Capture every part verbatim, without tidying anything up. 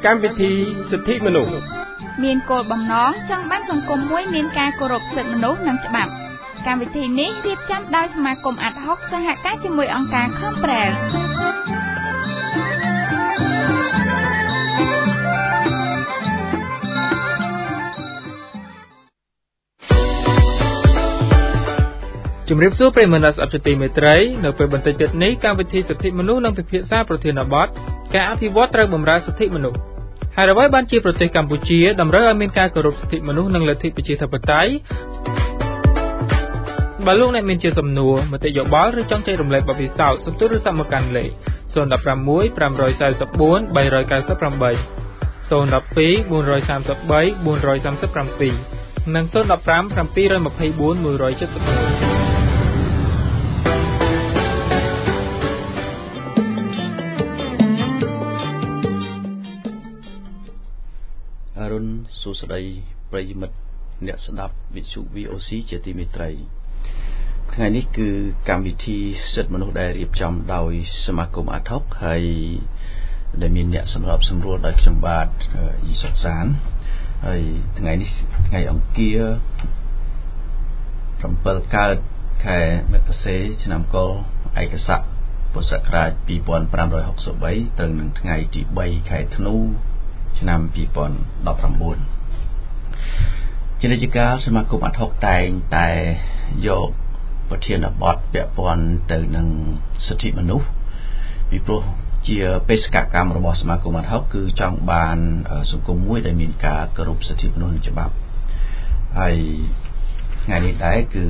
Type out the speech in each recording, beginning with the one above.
កម្មវិធីសិទ្ធិមនុស្សមានគោលបំណងចង់បានសង្គមមួយមានការគោរពសិទ្ធិមនុស្សនិងច្បាប់កម្មវិធីនេះរៀបចំដោយសមាគមអាត់ហុកសហការជាមួយអង្គការ Compress ជំរាបសួរប្រិយមិត្តអ្នកស្ដាប់ជាទីមេត្រីនៅពេលបន្តិចទៀតនេះកម្មវិធីសិទ្ធិមនុស្សនឹងពិភាក្សាប្រធានបទការអភិវឌ្ឍត្រូវបម្រើសិទ្ធិមនុស្សហើយអ្វីបានជាប្រទេសកម្ពុជាតម្រូវឲ្យមានការគោរពសិទ្ធិមនុស្សនិងលទ្ធិប្រជាធិបតេយ្យបើលោកអ្នកមានជាសំណួរមតិយោបល់ឬចង់ចែករំលែកបទពិសោធន៍សូមទូរស័ព្ទមកកាន់លេខศูนย์ หนึ่ง หก ห้า สาม สี่ สี่ สี่ bốn 3 9 8 ศูนย์ หนึ่ง สอง สี่ สี่ สาม สี่ สี่ สี่ និងศูนย์ หนึ่ง ห้า เจ็ด เจ็ด สอง หนึ่ง สี่ หนึ่ง เจ็ด หนึ่งអរុនសួស្តីប្រិយមិត្តអ្នកស្ដាប់វិទ្យុ វី អូ ស៊ី ជាទីមេត្រីថ្ងៃនេះគឺកម្មវិធីសិទ្ធិមនុស្សដែលរៀបចំដោយសមាគមអាត់ហុកហើយដែលមានអ្នកសម្របសម្រួលដោយខ្ញុំបាទយីសុកសានហើយថ្ងៃនេះថ្ងៃអង្គារ7កើតខែមករាឆ្នាំកុរឯកស័កពុរសករាជពីរពាន់ប្រាំរយហុកសិបបីត្រូវនឹងថ្ងៃទី3ខែធ្នូឆ្នាំពីរពាន់ដប់ប្រាំបួនជានិច្ចកាលសមាគមអាត់ហុកតែងតែយកប្រធានបទពាក់ព័ន្ធទៅនឹងសិទ្ធិមនុស្សពីព្រោះជាបេសកកម្មរបស់សមាគមអាត់ហុកគឺចង់បានសង្គមមួយដែលមានការគោរពសិទ្ធិមនុស្សនិងច្បាប់ហើយថ្ងៃនេះដែរគឺ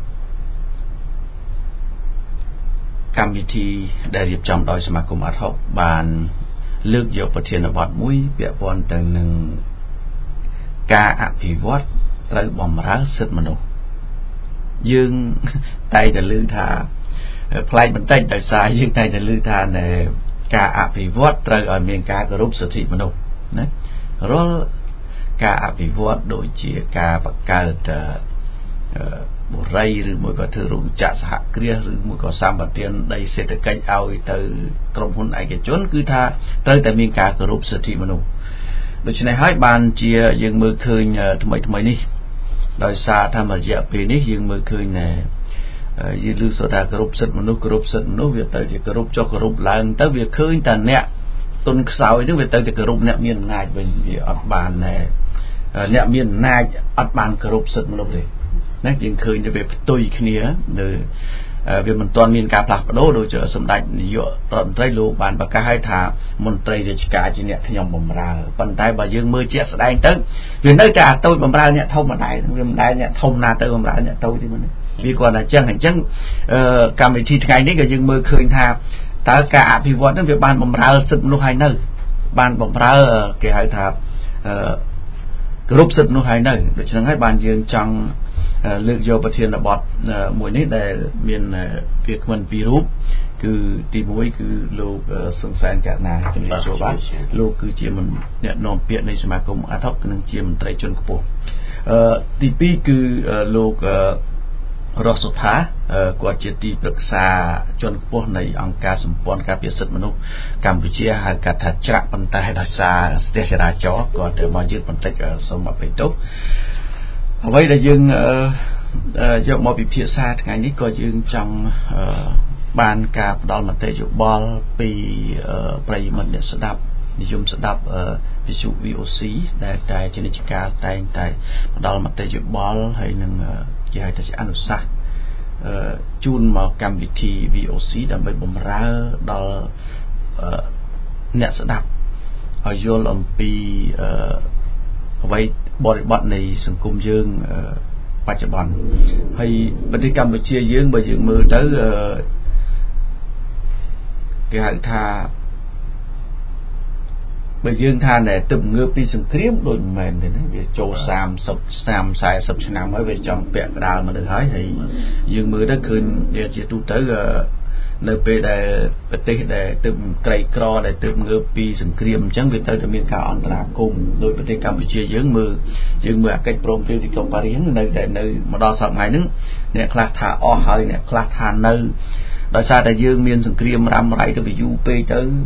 កម្មវិធីដែលរៀបចំដោយសមាគមអាត់ហុកបានលើកយកប្រធានបទមួយពាក់ព័ន្ធទៅនឹងការអភិវឌ្ឍត្រូវបម្រើសិទ្ធិមនុស្សយើងតែងតែលើកថាផ្លែកបន្តិចដោយសារយើងតែងតែលើកថានៅការអភិវឌ្ឍត្រូវឲ្យមានការគោរពសិទ្ធិមនុស្សណារាល់ការអភិវឌ្ឍដូចជាការបង្កើតបុរីឬមួយក៏ធ្វើរោងចក្រសហគ្រាសឬមួយក៏សម្បត្តិដីសេដ្ឋកិច្ចឲ្យទៅក្រុមហ៊ុនឯកជនគឺថាត្រូវតែមានការគោរពសិទ្ធិមនុស្សដូច្នេះហើយបានជាយើងមើលឃើញថ្មីថ្មីនេះដោយសារថារយៈពេលនេះយើងមើលឃើញណែយើងលើកសរថាគោរពសិទ្ធិមនុស្សគោរពសិទ្ធិមនុស្សវាទៅជាគោរពចុះគោរពឡើងទៅវាឃើញតែអ្នកទុនខ្សោយនឹងវាទៅជាគោរពអ្នកមានអំណាចវិញវាអត់បានណែអ្នកមានអំណាចអត់បានគោរពសិទ្ធិមនុស្សទេណាយើងឃើញទៅវាផ្ទុយគ្នានៅវាមិនទាន់មានការផ្លាស់ប្ដូរដូចសម្ដេចនាយករដ្ឋមន្ត្រីលោកបានប្រកាសឲ្យថាមន្ត្រីរាជការជាអ្នកខ្ញុំបម្រើប៉ុន្តែបើយើងមើលជាក់ស្ដែងទៅវានៅតែអាតូចបម្រើអ្នកធំម្ដាយវាមិនដែលអ្នកធំណាទៅបម្រើអ្នកតូចទេមិនវាគាត់តែអញ្ចឹងអញ្ចឹងកម្មវិធីថ្ងៃនេះក៏យើងមើលឃើញថាតើការអភិវឌ្ឍហ្នឹងវាបានបម្រើសិទ្ធិមនុស្សហើយនៅបានបម្រើគេហៅថាគ្រប់សិទ្ធិមនុស្សហើយនៅដូច្នេះហើយបានយើងចង់លើកយកប្រធានបទមួយនេះដែលមានវាគ្មិនពីររូបគឺទីមួយគឺលោកសង្សានកណាជំរាបសួរបាទលោកគឺជាអ្នកនាំពាក្យនៃសមាគមអាត់ហុកនិងជាមន្ត្រីជាន់ខ្ពស់ទីពីរគឺលោករស់សុថាគាត់ជាទីប្រឹក្សាជាន់ខ្ពស់នៃអង្គការសម្ព័ន្ធការពារសិទ្ធិមនុស្សកម្ពុជាហៅកាត់ថាច្រាក់ប៉ុន្តែដោយសារស្ទះចរាចរណ៍គាត់ទៅមកយឺតបន្តិចសូមអភ័យទោសអ្វីដែលយើងយកមកពិភាក្សាថ្ងៃនេះក៏យើងចង់បានការផ្ដល់មតិយោបល់ពីប្រិយមិត្តអ្នកស្ដាប់និយមស្ដាប់វិទ្យុ វី អូ ស៊ី ដែលតែជានិច្ចកាលតែងតែផ្ដល់មតិយោបល់ហើយនឹងគេហៅថាជាអនុសាសន៍ជូនមកកម្មវិធី វី អូ ស៊ី ដើម្បីបម្រើដល់អ្នកស្ដាប់ឲ្យយល់អំពីអ្វីបរិបទនៃសង្គមយើងបច្ចុប្បន្នហើយប្រទេសកម្ពុជាយើងបើយើងមើលទៅគេហៅថាបើយើងថាតែទឹកងើបពីសង្គ្រាមដូចមិនមែនទេណាវាចូលសាមសិប សាម สี่สิบឆ្នាំហើយវាចង់ពាក់កដាលមកទៅហើយហើយយើងមើលទៅឃើញវាជាទូទៅនៅពេលដែលប្រទេសដែលទើបក្រីក្រដែលទើបងើបពីសង្គ្រាមអញ្ចឹងវាទៅតែមានការអន្តរាគមន៍ដោយប្រទេសកម្ពុជាយើងមើលយើងមើលអាកិច្ចព្រមព្រៀងទីក្រុងប៉ារីសនៅតែនៅមកដល់សប្តាហ៍ថ្ងៃហ្នឹងអ្នកខ្លះថាអស់ហើយអ្នកខ្លះថានៅដោយសារតែយើងមានសង្គ្រាមរ៉ាំរ៉ៃទៅយូរពេកទៅ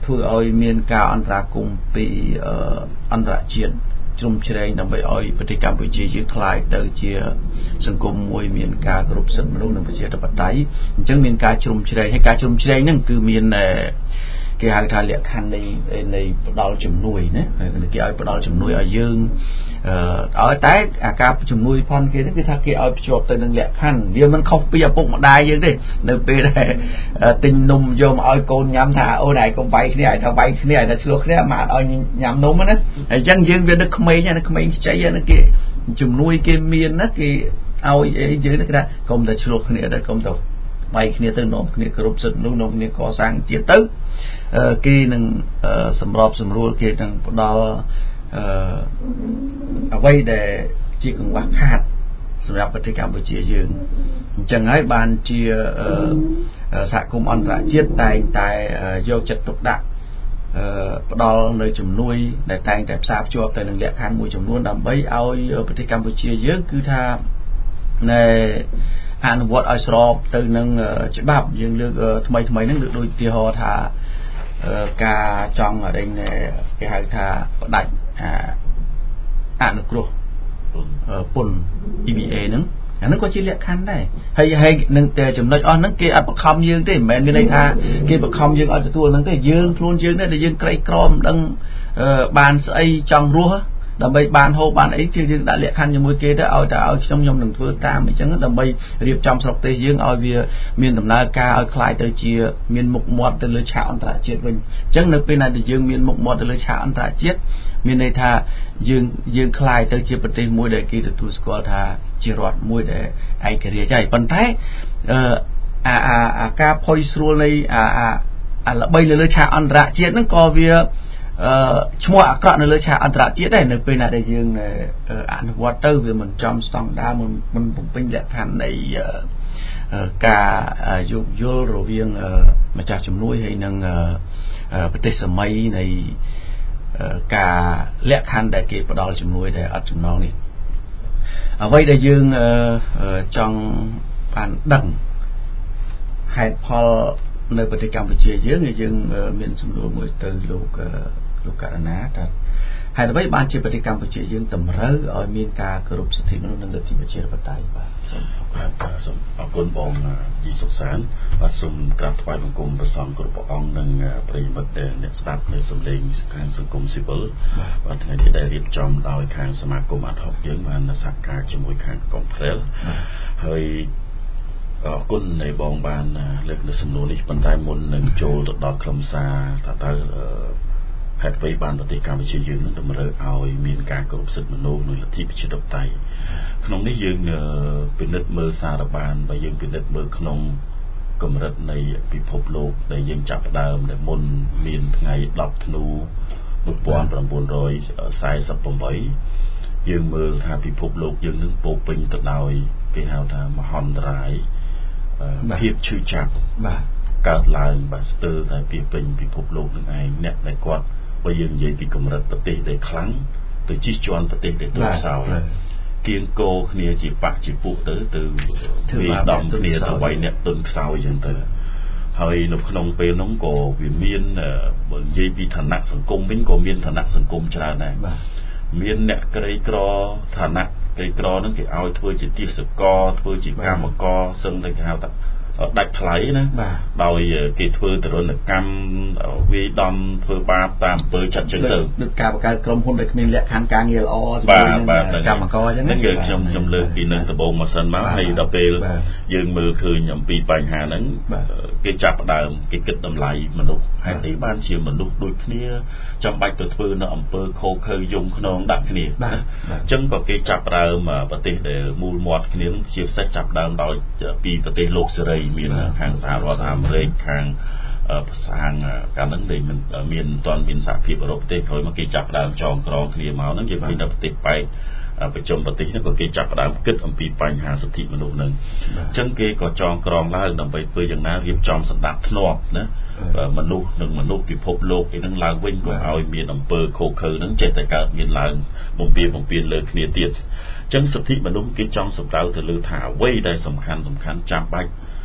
ធ្វើឲ្យមានការអន្តរាគមន៍ពីអន្តរជាតិជ្រុំជ្រែងដើម្បីឲ្យប្រទេសកម្ពុជាយើងខ្លាយទៅជាសង្គមមួយមានការគោរពសិទ្ធិមនុស្សនិងប្រជាធិបតេយ្យអញ្ចឹងមានការជ្រុំជ្រែងហើយការជ្រុំជ្រែងហ្នឹងគឺមានគេហៅថាលក្ខខណ្ឌនៃនៃផ្ដាល់ជំនួយណាគេឲ្យផ្ដាល់ជំនួយឲ្យយើងអឺឲ្យតែអាការជំនួយផនគេហ្នឹងគឺថាគេឲ្យភ្ជាប់ទៅនឹងលក្ខខណ្ឌវាមិនខុសពីឪពុកម្ដាយយើងទេនៅពេលដែលទិញនំយកមកឲ្យកូនញ៉ាំថាអូនឯងកុំវាយគ្នាឲ្យថាវាយគ្នាឲ្យថាឆ្លោះគ្នាមកឲ្យញ៉ាំនំណាអញ្ចឹងយើងវានឹកក្មេងណាក្មេងខ្ចីណាគេជំនួយគេមានណាគេឲ្យអីយើងគេថាកុំតែឆ្លោះគ្នាទៅកុំតែវាយគ្នាទៅនាំគ្នាគ្រប់សិទ្ធិនោះនាំគ្នាកសាងជាតិទៅគេនឹងសម្របសម្រួលគេនឹងផ្ដល់អឺអ្វីដែលជាកង្វះខាតសម្រាប់ប្រទេសកម្ពុជាយើងអញ្ចឹងហើយបានជាសហគមន៍អន្តរជាតិតែងតែយកចិត្តទុកដាក់ផ្ដល់នៅជំនួយដែលតែងតែផ្សារភ្ជាប់ទៅនឹងលក្ខខណ្ឌមួយចំនួនដើម្បីឲ្យប្រទេសកម្ពុជាយើងគឺថានៅអនុវត្តឲ្យស្របទៅនឹងច្បាប់យើងលើកថ្មីថ្មីហ្នឹងលើកដូចឧទាហរណ៍ថាការចង់អរិញគេហៅថាផ្ដាច់អនុគ្រោះពន្ធ E B A ហ្នឹងអាហ្នឹងក៏ជាលក្ខខណ្ឌដែរហើយហើយនឹងតែចំណុចអស់ហ្នឹងគេអត់បង្ខំយើងទេមិនមែនមានន័យថាគេបង្ខំយើងឲ្យទទួលហ្នឹងទេយើងខ្លួនយើងដែរដែលយើងក្រីក្រមិនដឹងបានស្អីចង់រស់ដើម្បីបានហូបបានអីជាយើងដាក់លក្ខខណ្ឌជាមួយគេទៅឲ្យតែឲ្យខ្ញុំខ្ញុំនឹងធ្វើតាមអញ្ចឹងដើម្បីរៀបចំស្រុកទេសយើងឲ្យវាមានដំណើរការឲ្យคล้ายទៅជាមានមុខមាត់ទៅលើឆាកអន្តរជាតិវិញអញ្ចឹងនៅពេលណាដែលយើងមានមុខមាត់ទៅលើឆាកអន្តរជាតិមានន័យថាយើងយើងคล้ายទៅជាប្រទេសមួយដែលគេទទួលស្គាល់ថាជារដ្ឋមួយដែលឯករាជ្យហើយប៉ុន្តែអឺអាអាការផុយស្រួលនៃអាអាល្បីលើឆាកអន្តរជាតិហ្នឹងក៏វាអឺឈ្មោះអាក្រក់នៅលើឆាកអន្តរជាតិដែរនៅពេលណាដែលយើងអនុវត្តទៅវាមិនចំស្តង់ដារមិនមិនបំពេញលក្ខខណ្ឌនៃការយោគយល់រវាងម្ចាស់ជំនួយហើយនិងប្រទេសសម័យនៃការលក្ខខណ្ឌដែលគេផ្ដល់ជំនួយដែលអត់ចំណងនេះអ្វីដែលយើងចង់បានដឹងហេតុផលនៅប្រទេសកម្ពុជាយើងយើងមានសំណួរមួយទៅលោកលោកករណាថាហេតុអ្វីបានជាប្រទេសកម្ពុជាយើងតម្រូវឲ្យមានការគោរពសិទ្ធិមនុស្សនិងលទ្ធិប្រជាធិបតេយ្យបាទសូមអរគុណសូមអរគុណបងយីសុខសានបាទសូមក្រាបថ្វាយបង្គំព្រះសង្ឃគ្រប់ព្រះអង្គនិងប្រិយមិត្តអ្នកស្ដាប់នៅសំឡេងខាងសង្គមស៊ីវិលបាទថ្ងៃនេះដែលរៀបចំដោយខាងសមាគមអាត់ហុកយើងបានសហការជាមួយខាងកុងប្រែលហើយអរគុណនៃបងបានលើកនៅសំណួរនេះប៉ុន្តែមុននឹងចូលទៅដល់ខ្លឹមសារថាតើហេតុអ្វីបានប្រទេសកម្ពុជាយើងនឹងតម្រូវឲ្យមានការគោរពសិទ្ធិមនុស្សនិងលទ្ធិប្រជាធិបតេយ្យក្នុងនេះយើងពិនិត្យមើលសារបានបើយើងពិនិត្យមើលក្នុងកម្រិតនៃពិភពលោកដែលយើងចាប់ផ្ដើមដែលមុនមានថ្ងៃដប់ធ្នូmột nghìn chín trăm bốn mươi támយើងមើលថាពិភពលោកយើងនឹងពោពេញទៅដោយគេហៅថាមហន្តរាយភាពឈឺចាប់បាទកើតឡើងបាទស្ទើរតែពីពេញពិភពលោកនឹងឯងអ្នកដែលគាត់បើយើងនិយាយពីកម្រិតប្រទេសដែលខ្លាំងទៅជិះជាន់ប្រទេសដែលទន់ខ្សោយគៀងគោគ្នាជាបាក់ជាពួកទៅទៅវាដំគ្នាទៅវាយអ្នកទន់ខ្សោយអញ្ចឹងទៅហើយនៅក្នុងពេលនោះក៏វាមានបើនិយាយពីឋានៈសង្គមវិញក៏មានឋានៈសង្គមច្រើនដែរមានអ្នកក្រីក្រឋានៈក្រីក្រហ្នឹងគេឲ្យធ្វើជាទាសករធ្វើជាកម្មករសឹងតែគេហៅថាដាច់ថ្លៃណាដោយគេធ្វើទរណកម្មវាយដំធ្វើបាបតាមអំពើចាត់ជើងទៅដូចការបង្កើតក្រុមហ៊ុនដែលគ្មានលក្ខខណ្ឌការងារល្អជាមួយនឹងកម្មករអញ្ចឹងហ្នឹងគឺខ្ញុំខ្ញុំលើកពីនឹងដំបូងមកសិនមកហើយដល់ពេលយើងមើលឃើញអំពីបញ្ហាហ្នឹងគេចាប់ផ្ដើមគេគិតតម្លៃមនុស្សហេតុអីបានជាមនុស្សដូចគ្នាចាំបាច់ទៅធ្វើនៅអំពើខូខើយំខ្នងដាក់គ្នាអញ្ចឹងក៏គេចាប់ផ្ដើមប្រទេសដែលមូលមាត់គ្នានឹងជាពិសេសចាប់ផ្ដើមដោយពីប្រទេសលោកសេរីមានខាងសហរដ្ឋអាមេរិកខាងប្រសាងកាលហ្នឹងដែលមិនមានមិនទាន់មានសហភាពអឺរ៉ុបប្រទេសក្រោយមកគេចាប់ផ្ដើមចងក្រងគ្នាមកហ្នឹងយើងឃើញដល់ប្រទេសបែកប្រជុំប្រទេសហ្នឹងក៏គេចាប់ផ្ដើមគិតអំពីបញ្ហាសិទ្ធិមនុស្សហ្នឹងអញ្ចឹងគេក៏ចងក្រងឡើងដើម្បីធ្វើយ៉ាងណារៀបចំសម្ដាប់ធ្នាប់ណាមនុស្សនិងមនុស្សពិភពលោកឯហ្នឹងឡើងវិញក៏ឲ្យមានអំពើខូខើហ្នឹងចេះតែកើតមានឡើងបំពេញបំពេញលើគ្នាទៀតអញ្ចឹងសិទ្ធិមនុស្សគេចង់សម្ដៅទៅលើថាអ្វីដែលសំខាន់សំខាន់ចាំបាច់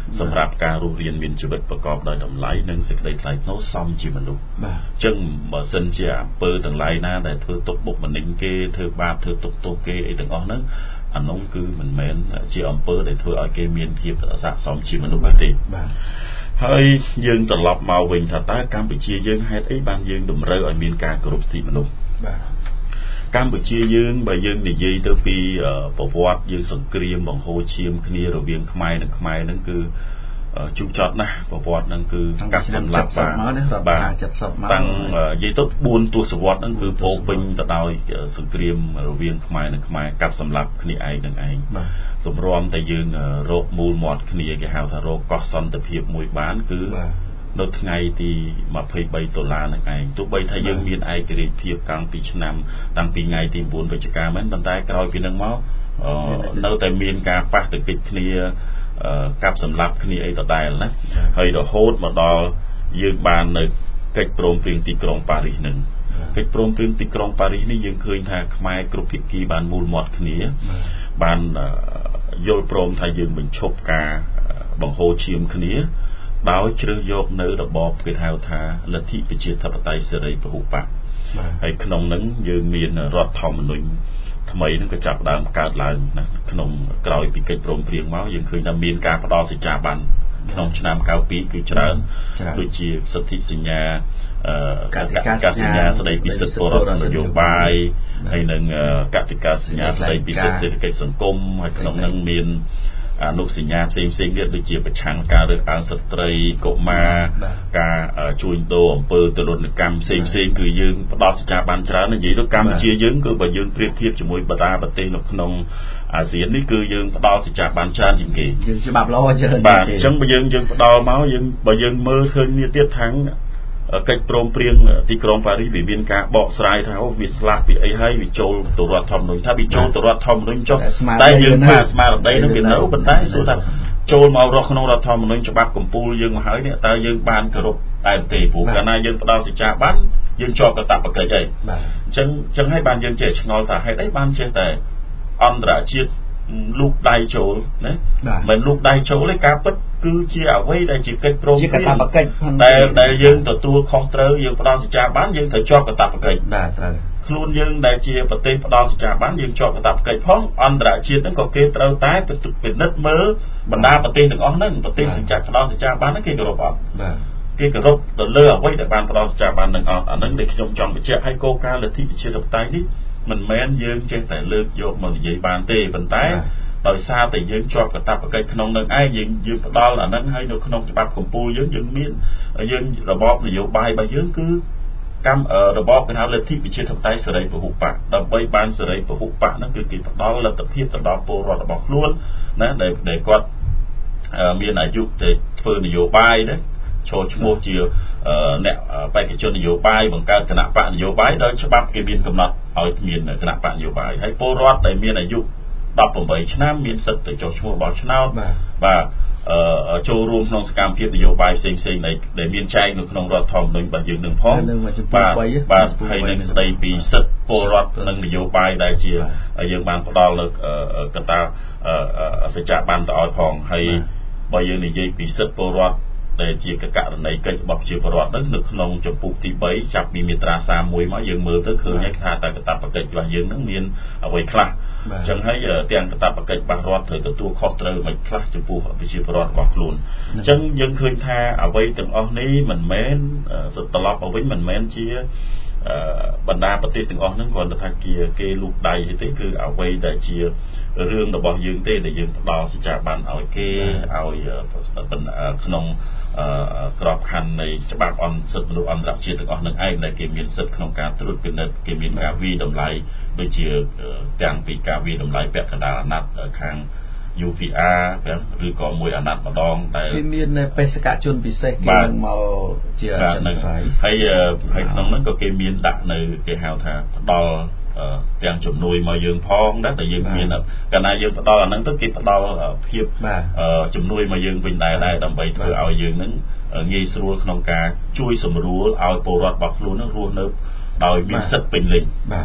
សម្រាប់ការរស់រានមានជីវិតប្រកបដោយតម្លៃនិងសេចក្តីថ្លៃថ្នូរសមជាមនុស្សអញ្ចឹងបើសិនជាអំពើទាំងឡាយណាដែលធ្វើទុកបុកម្នេញគេធ្វើបាបធ្វើទុកទោសគេអីទាំងអស់ហ្នឹងអានោះគឺមិនមែនជាអំពើដែលធ្វើឲ្យគេមានភាពស័ក្តិសមជាមនុស្សទេបាទហើយយើងត្រឡប់មកវិញថាតើកម្ពុជាយើងហេតុអីបានយើងតម្រូវឲ្យមានការគោរពសិទ្ធិមនុស្សបាទកម្ពុជាយើងបើយើងនិយាយទៅពីប្រវត្តិយើងសង្គ្រាមបង្ហូរឈាមគ្នារវាងខ្មែរនិងខ្មែរហ្នឹងគឺជូរចត់ណាស់ប្រវត្តិហ្នឹងគឺកាត់សម្លាប់បាទតាំងនិយាយទៅបួនទសវត្សរ៍ហ្នឹងគឺពោពេញទៅដោយសង្គ្រាមរវាងខ្មែរនិងខ្មែរកាត់សម្លាប់គ្នាឯងនឹងឯងទម្រាំតែយើងរកមូលមាត់គ្នាគេហៅថារកកោះសន្តិភាពមួយបានគឺនៅថ្ងៃទីម្ភៃបីដុល្លារនឹងឯងទោះបីថាយើងមានឯករាជ្យភាពកាលពីឆ្នាំតាំងពីថ្ងៃទី៩វិច្ឆិកាមែនប៉ុន្តែក្រោយពីនឹងមកនៅតែមានការប៉ះទង្គិចគ្នាកាប់សម្លាប់គ្នាអីដដែលណាហើយរហូតមកដល់យើងបាននៅកិច្ចព្រមព្រៀងទីក្រុងប៉ារីសនឹងកិច្ចព្រមព្រៀងទីក្រុងប៉ារីសនេះយើងឃើញថាខ្មែរគ្រប់ភាគីបានមូលមាត់គ្នាបានយល់ព្រមថាយើងបញ្ឈប់ការបង្ហូរឈាមគ្នាដោយជ្រើសយកនៅរបបគេហៅថាលទ្ធិប្រជាធិបតេយ្យសេរីពហុបកហើយក្នុងនឹងយើងមានរដ្ឋធម្មនុញ្ញថ្មីនឹងក៏ចាប់ដើមកើតឡើងណាក្នុងក្រោយពីកិច្ចព្រមព្រៀងមកយើងឃើញថាមានការផ្ដល់សេចក្ដីប័ណ្ណក្នុងឆ្នាំ九mươiពីរគឺច្រើនដូចជាសិទ្ធិសញ្ញាកតិកាសញ្ញាស្ដីពីសិទ្ធិពលរដ្ឋនយោបាយហើយនឹងកតិកាសញ្ញាស្ដីពីសិទ្ធិសេដ្ឋកិច្ចសង្គមហើយក្នុងនឹងមានអនុសញ្ញាផ្សេងផ្សេងទៀតដូចជាប្រឆាំងការរើសអើងស្ត្រីកុមារការជួញដូរអំពើទរណកម្មផ្សេងផ្សេងគឺយើងផ្ដល់សេចក្ដីប័ណ្ណច្រើននិយាយទៅកម្ពុជាយើងគឺបើយើងប្រៀបធៀបជាមួយបណ្ដាប្រទេសនៅក្នុងអាស៊ាននេះគឺយើងផ្ដល់សេចក្ដីប័ណ្ណច្រើនជាងគេយើងច្បាប់ល្អច្រើនបាទអញ្ចឹងបើយើងយើងផ្ដល់មកយើងបើយើងមើលឃើញនេះទៀតថាំងកិច្ចព្រមព្រៀងទីក្រុងប៉ារីសវាមានការបកស្រាយថាអូវាស្លាប់ពីអីហើយវាចូលទៅរដ្ឋធម្មនុញ្ញថាវាចូលទៅរដ្ឋធម្មនុញ្ញចុះតែយើងថាស្មារតីនឹងវានៅប៉ុន្តែសួរថាចូលមករកក្នុងរដ្ឋធម្មនុញ្ញច្បាប់កម្ពុជាយើងមកហើយនេះតើយើងបានគោរពតែទេព្រោះកាលណាយើងផ្ដល់សេចក្ដីប័ណ្ណយើងជាប់កាតព្វកិច្ចហើយអញ្ចឹងអញ្ចឹងហើយបានយើងចេះឆ្ងល់ថាហេតុអីបានចេះតែអន្តរជាតិលូកដៃចូលណាមិនលូកដៃចូលទេការពិតគឺជាអ្វីដែលជាកិច្ចព្រមព្រៀងដែលដែលយើងទទួលខុសត្រូវយើងផ្ដល់សេចក្ដីប័ណ្ណយើងត្រូវជាប់កាតព្វកិច្ចបាទត្រូវខ្លួនយើងដែលជាប្រទេសផ្ដល់សេចក្ដីប័ណ្ណយើងជាប់កាតព្វកិច្ចផងអន្តរជាតិហ្នឹងក៏គេត្រូវតែពិនិត្យមើលបណ្ដាប្រទេសទាំងអស់ហ្នឹងប្រទេសសេចក្ដីផ្ដល់សេចក្ដីប័ណ្ណហ្នឹងគេគោរពអត់បាទគេគោរពទៅលើអ្វីដែលបានផ្ដល់សេចក្ដីប័ណ្ណហ្នឹងអត់អាហ្នឹងដែលខ្ញុំចង់បញ្ជាក់ឲ្យគោលការណ៍លទ្ធិប្រជាធិបតេយ្យនេះមិនមែនយើងចេះតែលើកយកមកនិយាយបានទេប៉ុន្តែដោយសារតែយើងជាប់កាតព្វកិច្ចក្នុងនឹងឯងយើងយើងផ្ដល់អាហ្នឹងហើយនៅក្នុងច្បាប់កម្ពុជាយើងយើងមានយើងរបបនយោបាយរបស់យើងគឺកម្មរបបគេហៅលទ្ធិប្រជាធិបតេយ្យសេរីពហុបកដើម្បីបានសេរីពហុបកហ្នឹងគឺគេផ្ដល់លទ្ធភាពទៅដល់ពលរដ្ឋរបស់ខ្លួនណាដែលដែលគាត់មានអាយុទៅធ្វើនយោបាយណាចូលឈ្មោះជាអ្នកបេក្ខជននយោបាយបង្កើតគណៈបកនយោបាយដោយច្បាប់គេមានកំណត់ឲ្យមានគណៈបកនយោបាយហើយពលរដ្ឋដែលមានអាយុដប់ប្រាំឆ្នាំមានសិទ្ធិទៅចុះឈ្មោះបោះឆ្នោតបាទចូលរួមក្នុងសកម្មភាពនយោបាយផ្សេងផ្សេងដែលមានចែងនៅក្នុងរដ្ឋធម្មនុញ្ញរបស់យើងនឹងផងបាទបាទហើយនឹងស្ដីពីសិទ្ធិពលរដ្ឋនិងនយោបាយដែលជាយើងបានផ្ដល់នៅកត្តាសច្ចៈបានទៅឲ្យផងហើយបើយើងនិយាយពីសិទ្ធិពលរដ្ឋដែលជាករណីកិច្ចរបស់ប្រជាពលរដ្ឋហ្នឹងនៅក្នុងចំពោះទីបីចាប់ពីមាត្រាសាមមួយមកយើងមើលទៅឃើញថាតើកាតព្វកិច្ចរបស់យើងហ្នឹងមានអ្វីខ្លះអញ្ចឹងហើយទាំងកាតព្វកិច្ចរបស់រដ្ឋត្រូវទទួលខុសត្រូវមិនខ្លះចំពោះប្រជាពលរដ្ឋរបស់ខ្លួនអញ្ចឹងយើងឃើញថាអ្វីទាំងអស់នេះមិនមែនសុទ្ធត្រឡប់មកវិញមិនមែនជាបណ្ដាប្រទេសទាំងអស់ហ្នឹងគ្រាន់តែថាគេគេលូកដៃទេគឺអ្វីដែលជារឿងរបស់យើងទេដែលយើងផ្ដល់សេចក្ដីប័ណ្ណឲ្យគេឲ្យក្នុងក្របខ័ណ្ឌនៃច្បាប់អន្តរសិទ្ធិមនុស្សអន្តរជាតិទាំងអស់នឹងឯងដែលគេមានសិទ្ធិក្នុងការត្រួតពិនិត្យគេមានការវិតម្លៃដូចជាទាំងពីការវិតម្លៃពាក់កណ្ដាលអាណត្តិខាង ยู พี អារ ឬក៏មួយអាណត្តិម្ដងដែលមានបេសកជនពិសេសគេនឹងមកជាអញ្ចឹងហើយហើយក្នុងហ្នឹងក៏គេមានដាក់នៅគេហៅថាផ្ដល់ទាំងជំនួយមកយើងផងដែរតែយើងមានកាលណាយើងផ្ដល់អាហ្នឹងទៅគេផ្ដល់ភាពជំនួយមកយើងវិញដែរដែរដើម្បីធ្វើឲ្យយើងហ្នឹងងាយស្រួលក្នុងការជួយសម្រួលឲ្យពលរដ្ឋរបស់ខ្លួនហ្នឹងរស់នៅដោយមានសិទ្ធិពេញលេញបាទអ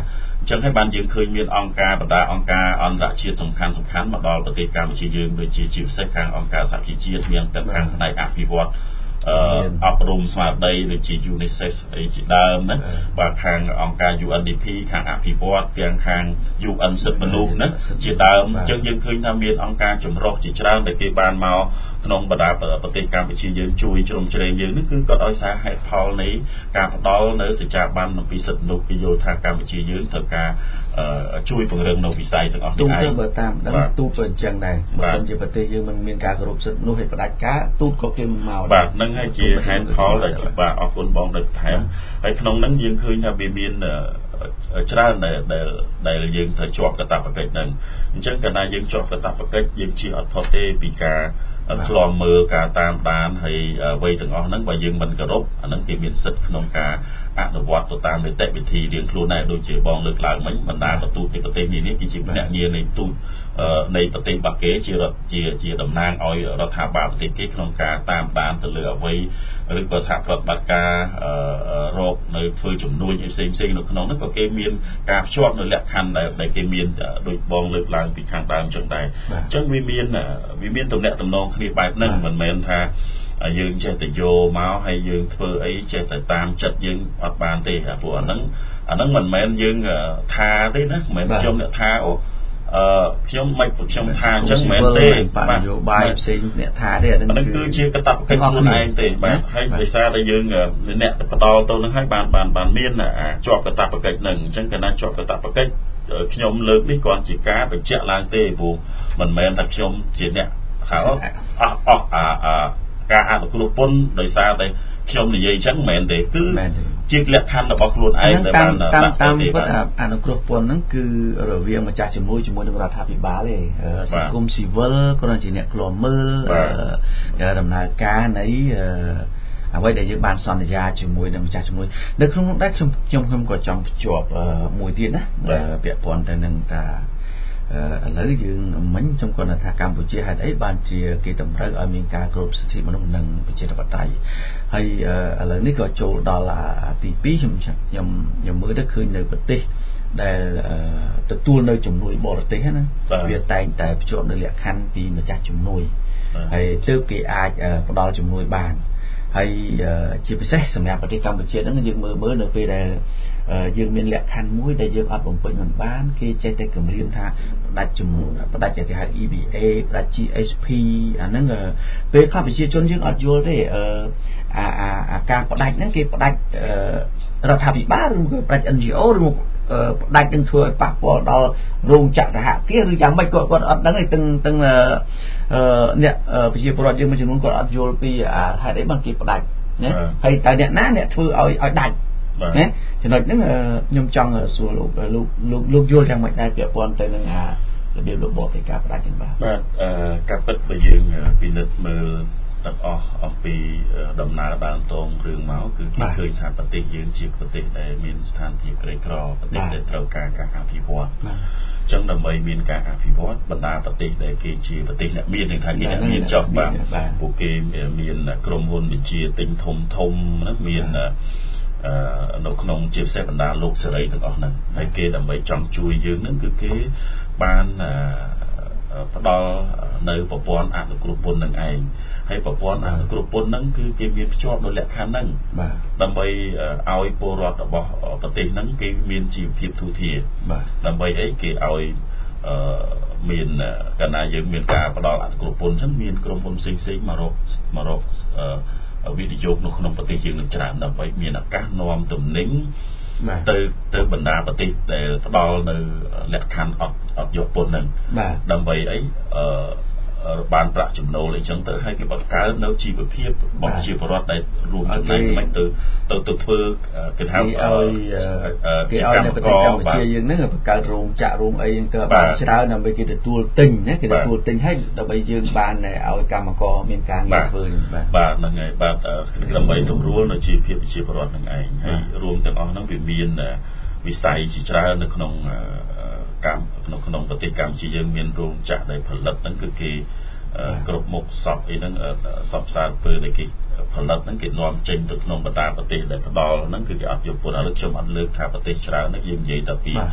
ចឹងហើយបានយើងឃើញមានអង្គការបណ្ដាអង្គការអន្តរជាតិសំខាន់សំខាន់មកដល់ប្រទេសកម្ពុជាយើងដូចជាជាពិសេសខាងអង្គការសហជីវជាតិមានទាំងខាងផ្នែកអភិវឌ្ឍអឺអប់រំស្មារតីដូចជា UNICEF អីជាដើមណាបាទខាងអង្គការ ยู เอ็น ดี พี ខាងអភិវឌ្ឍទាំងខាង ยู เอ็น សិទ្ធិមនុស្សណាជាដើមចឹងយើងឃើញថាមានអង្គការចម្រុះជាច្រើនដែលគេបានមកក្នុងបណ្ដាប្រទេសកម្ពុជាយើងជួយជ្រោមជ្រែងយើងនេះគឺក៏ដោយសារហេតុផលនៃការផ្ដល់នៅសេចក្ដីបានអំពីសិទ្ធិមនុស្សគេយល់ថាកម្ពុជាយើងត្រូវការជួយពង្រឹងនៅវិស័យទាំងអស់នេះឯងទូទៅបើតាមដឹងទូទៅអញ្ចឹងដែរបើមិនជាប្រទេសយើងមិនមានការគោរពសិទ្ធិមនុស្សឲ្យផ្ដាច់ការទូតក៏គេមិនមកបាទហ្នឹងហើយជាហេតុផលដែលបាទអរគុណបងដែលបន្ថែមហើយក្នុងហ្នឹងយើងឃើញថាវាមានច្រើនដែលដែលយើងត្រូវជាប់កាតព្វកិច្ចហ្នឹងអញ្ចឹងកាលណាយើងជាប់កាតព្វកិច្ចយើងជិះអត់ផុតទេពីការឃ្លាំមើលការតាមដានហើយអ្វីទាំងអស់ហ្នឹងបើយើងមិនគោរពអាហ្នឹងគេមានសិទ្ធិក្នុងការអនុវត្តទៅតាមនីតិវិធីរៀងខ្លួនដែរដូចជាបងលើកឡើងមិញបណ្ដាប្រទូតនៃប្រទេសនេះនេះគឺជាភ្នាក់ងារនៃទូតនៃប្រទេសបាគេជារដ្ឋជាជាតំណាងឲ្យរដ្ឋាភិបាលប្រទេសគេក្នុងការតាមដានទៅលើអ្វីឬក៏សហប្រតិបត្តិការរកនៅធ្វើជំនួយផ្សេងផ្សេងនៅក្នុងនោះក៏គេមានការភ្ជាប់នៅលក្ខខណ្ឌដែលដែលគេមានដូចបងលើកឡើងពីខាងដើមចឹងដែរអញ្ចឹងវាមានវាមានទំនាក់ទំនងគ្នាបែបហ្នឹងមិនមែនថាយើងចេះតែយកមកហើយយើងធ្វើអីចេះតែតាមចិត្តយើងអត់បានទេព្រោះអាហ្នឹងអាហ្នឹងមិនមែនយើងថាទេណាមិនមែនខ្ញុំអ្នកថាអូអឺខ្ញុំមិនខ្ញុំថាអញ្ចឹងមិនមែនទេបាទនយោបាយផ្សេងអ្នកថាទេអាហ្នឹងគឺជាកាតព្វកិច្ចខ្លួនឯងទេបាទហើយដោយសារតែយើងអ្នកបន្តទៅនឹងហើយបានបានបានមានជាប់កាតព្វកិច្ចហ្នឹងអញ្ចឹងកាលណាជាប់កាតព្វកិច្ចខ្ញុំលើកនេះគ្រាន់ជាការបញ្ជាក់ឡើងទេព្រោះមិនមែនថាខ្ញុំជាអ្នកហៅអស់អស់អាការអនុគ្រោះពន្ធដោយសារតែខ្ញុំនិយាយអញ្ចឹងមិនមែនទេគឺជាលក្ខខណ្ឌរបស់ខ្លួនឯងដែលបានតាមតាមពិតអនុគ្រោះពន្ធហ្នឹងគឺរវាងម្ចាស់ជំនួយជាមួយនឹងរដ្ឋាភិបាលទេសង្គមស៊ីវិលគ្រាន់ជាអ្នកឃ្លាំមើលដំណើរការនៃអ្វីដែលយើងបានសន្យាជាមួយនឹងម្ចាស់ជំនួយនៅក្នុងនោះដែរខ្ញុំខ្ញុំខ្ញុំក៏ចង់ភ្ជាប់មួយទៀតណាពាក់ព័ន្ធទៅនឹងថាឥឡូវយើងមិញខ្ញុំគាត់ថាកម្ពុជាហេតុអីបានជាគេតម្រូវឲ្យមានការគោរពសិទ្ធិមនុស្សនិងប្រជាធិបតេយ្យហើយឥឡូវនេះក៏ចូលដល់ទីពីរខ្ញុំខ្ញុំខ្ញុំមើលទៅឃើញនៅប្រទេសដែលទទួលនៅជំនួយបរទេសណាវាតែងតែភ្ជាប់នៅលក្ខខណ្ឌពីម្ចាស់ជំនួយហើយទើបគេអាចផ្ដល់ជំនួយបានហើយជាពិសេសសម្រាប់ប្រទេសកម្ពុជាហ្នឹងយើងមើលមើលនៅពេលដែលយើងមានលក្ខខណ្ឌមួយដែលយើងអត់បំពេញមិនបានគេចេះតែគម្រាមថាផ្ដាច់ជំនួយផ្ដាច់គេហៅ E B A ផ្ដាច់ G S P អាហ្នឹងពេលខ្លះប្រជាជនយើងអត់យល់ទេអាអាការផ្ដាច់ហ្នឹងគេផ្ដាច់រដ្ឋាភិបាលឬក៏ផ្ដាច់ N G O ឬផ្ដាច់នឹងធ្វើឲ្យប៉ះពាល់ដល់រោងចក្រសហគ្រាសឬយ៉ាងម៉េចគាត់គាត់អត់ដឹងទេទាំងទាំងអ្នកប្រជាពលរដ្ឋយើងមួយចំនួនគាត់អត់យល់ពីហេតុអីបានគេផ្ដាច់ណាហើយតើអ្នកណាអ្នកធ្វើឲ្យឲ្យដាច់ណាចំណុចហ្នឹងខ្ញុំចង់សួរលោកលោកលោកលោកយល់យ៉ាងម៉េចដែរពាក់ព័ន្ធទៅនឹងអារបៀបរបបនៃការផ្ដាច់ហ្នឹងបាទបាទការពិតបើយើងពិនិត្យមើលទាំងអស់អំពីដំណើរដើមតងរឿងមកគឺគេឃើញថាប្រទេសយើងជាប្រទេសដែលមានស្ថានភាពក្រីក្រប្រទេសដែលត្រូវការការអភិវឌ្ឍអញ្ចឹងដើម្បីមានការអភិវឌ្ឍបណ្ដាប្រទេសដែលគេជាប្រទេសអ្នកមាននឹងថាគេអ្នកមានចោះបាទពួកគេមានក្រុមហ៊ុនវិជាទិញធំធំណាមាននៅក្នុងជាពិសេសបណ្ដាលោកសេរីទាំងអស់ហ្នឹងហើយគេដើម្បីចង់ជួយយើងហ្នឹងគឺគេបានផ្ដល់នៅប្រព័ន្ធអនុគ្រោះពន្ធនឹងឯងហើយប្រព័ន្ធអនុគ្រោះពន្ធហ្នឹងគឺគេមានភ្ជាប់នៅលក្ខខណ្ឌហ្នឹងបាទដើម្បីឲ្យពលរដ្ឋរបស់ប្រទេសហ្នឹងគេមានជីវភាពទូធាបាទដើម្បីអីគេឲ្យអឺមានកាលណាយើងមានការផ្ដល់អនុគ្រោះពន្ធអញ្ចឹងមានក្រុមហ៊ុនផ្សេងផ្សេងមករកមករកអឺវិនិយោគនៅក្នុងប្រទេសយើងនឹងច្រើនដើម្បីមានឱកាសនាំទំនិញទៅទៅបណ្ដាប្រទេសដែលផ្ដល់នៅលក្ខខណ្ឌអត់អត់យកពន្ធហ្នឹងដើម្បីអីអឺបានប្រាក់ចំណូលអីចឹងទៅហើយគេបង្កើតនៅជីវភាពរបស់ជីវរដ្ឋដែលរួមចំណែកមិនទៅទៅទៅធ្វើគេហៅឲ្យគេឲ្យនៅប្រទេសកម្ពុជាយើងហ្នឹងបង្កើតរោងចក្ររោងអីទៅបានច្រើនដើម្បីគេទទួលទិញណាគេទទួលទិញហើយដើម្បីយើងបានឲ្យកម្មករមានការងារធ្វើបាទបាទហ្នឹងហើយបាទដើម្បីសម្រួលនៅជីវភាពប្រជាពលរដ្ឋហ្នឹងឯងហើយរួមទាំងអស់ហ្នឹងវាមានវិស័យជាច្រើននៅក្នុងកម្មនៅក្នុងប្រទេសកម្ពុជាយើងមានរោងចក្រដែលផលិតហ្នឹងគឺគេគ្រប់មុខសពអីហ្នឹងសពសារពើដែលគេផលិតហ្នឹងគេនាំចេញទៅក្នុងបណ្ដាប្រទេសដែលផ្ដល់ហ្នឹងគឺគេអត់យកពន្ធឥឡូវខ្ញុំអត់លើកថាប្រទេសច្រើនហ្នឹងយើងនិយាយតែពី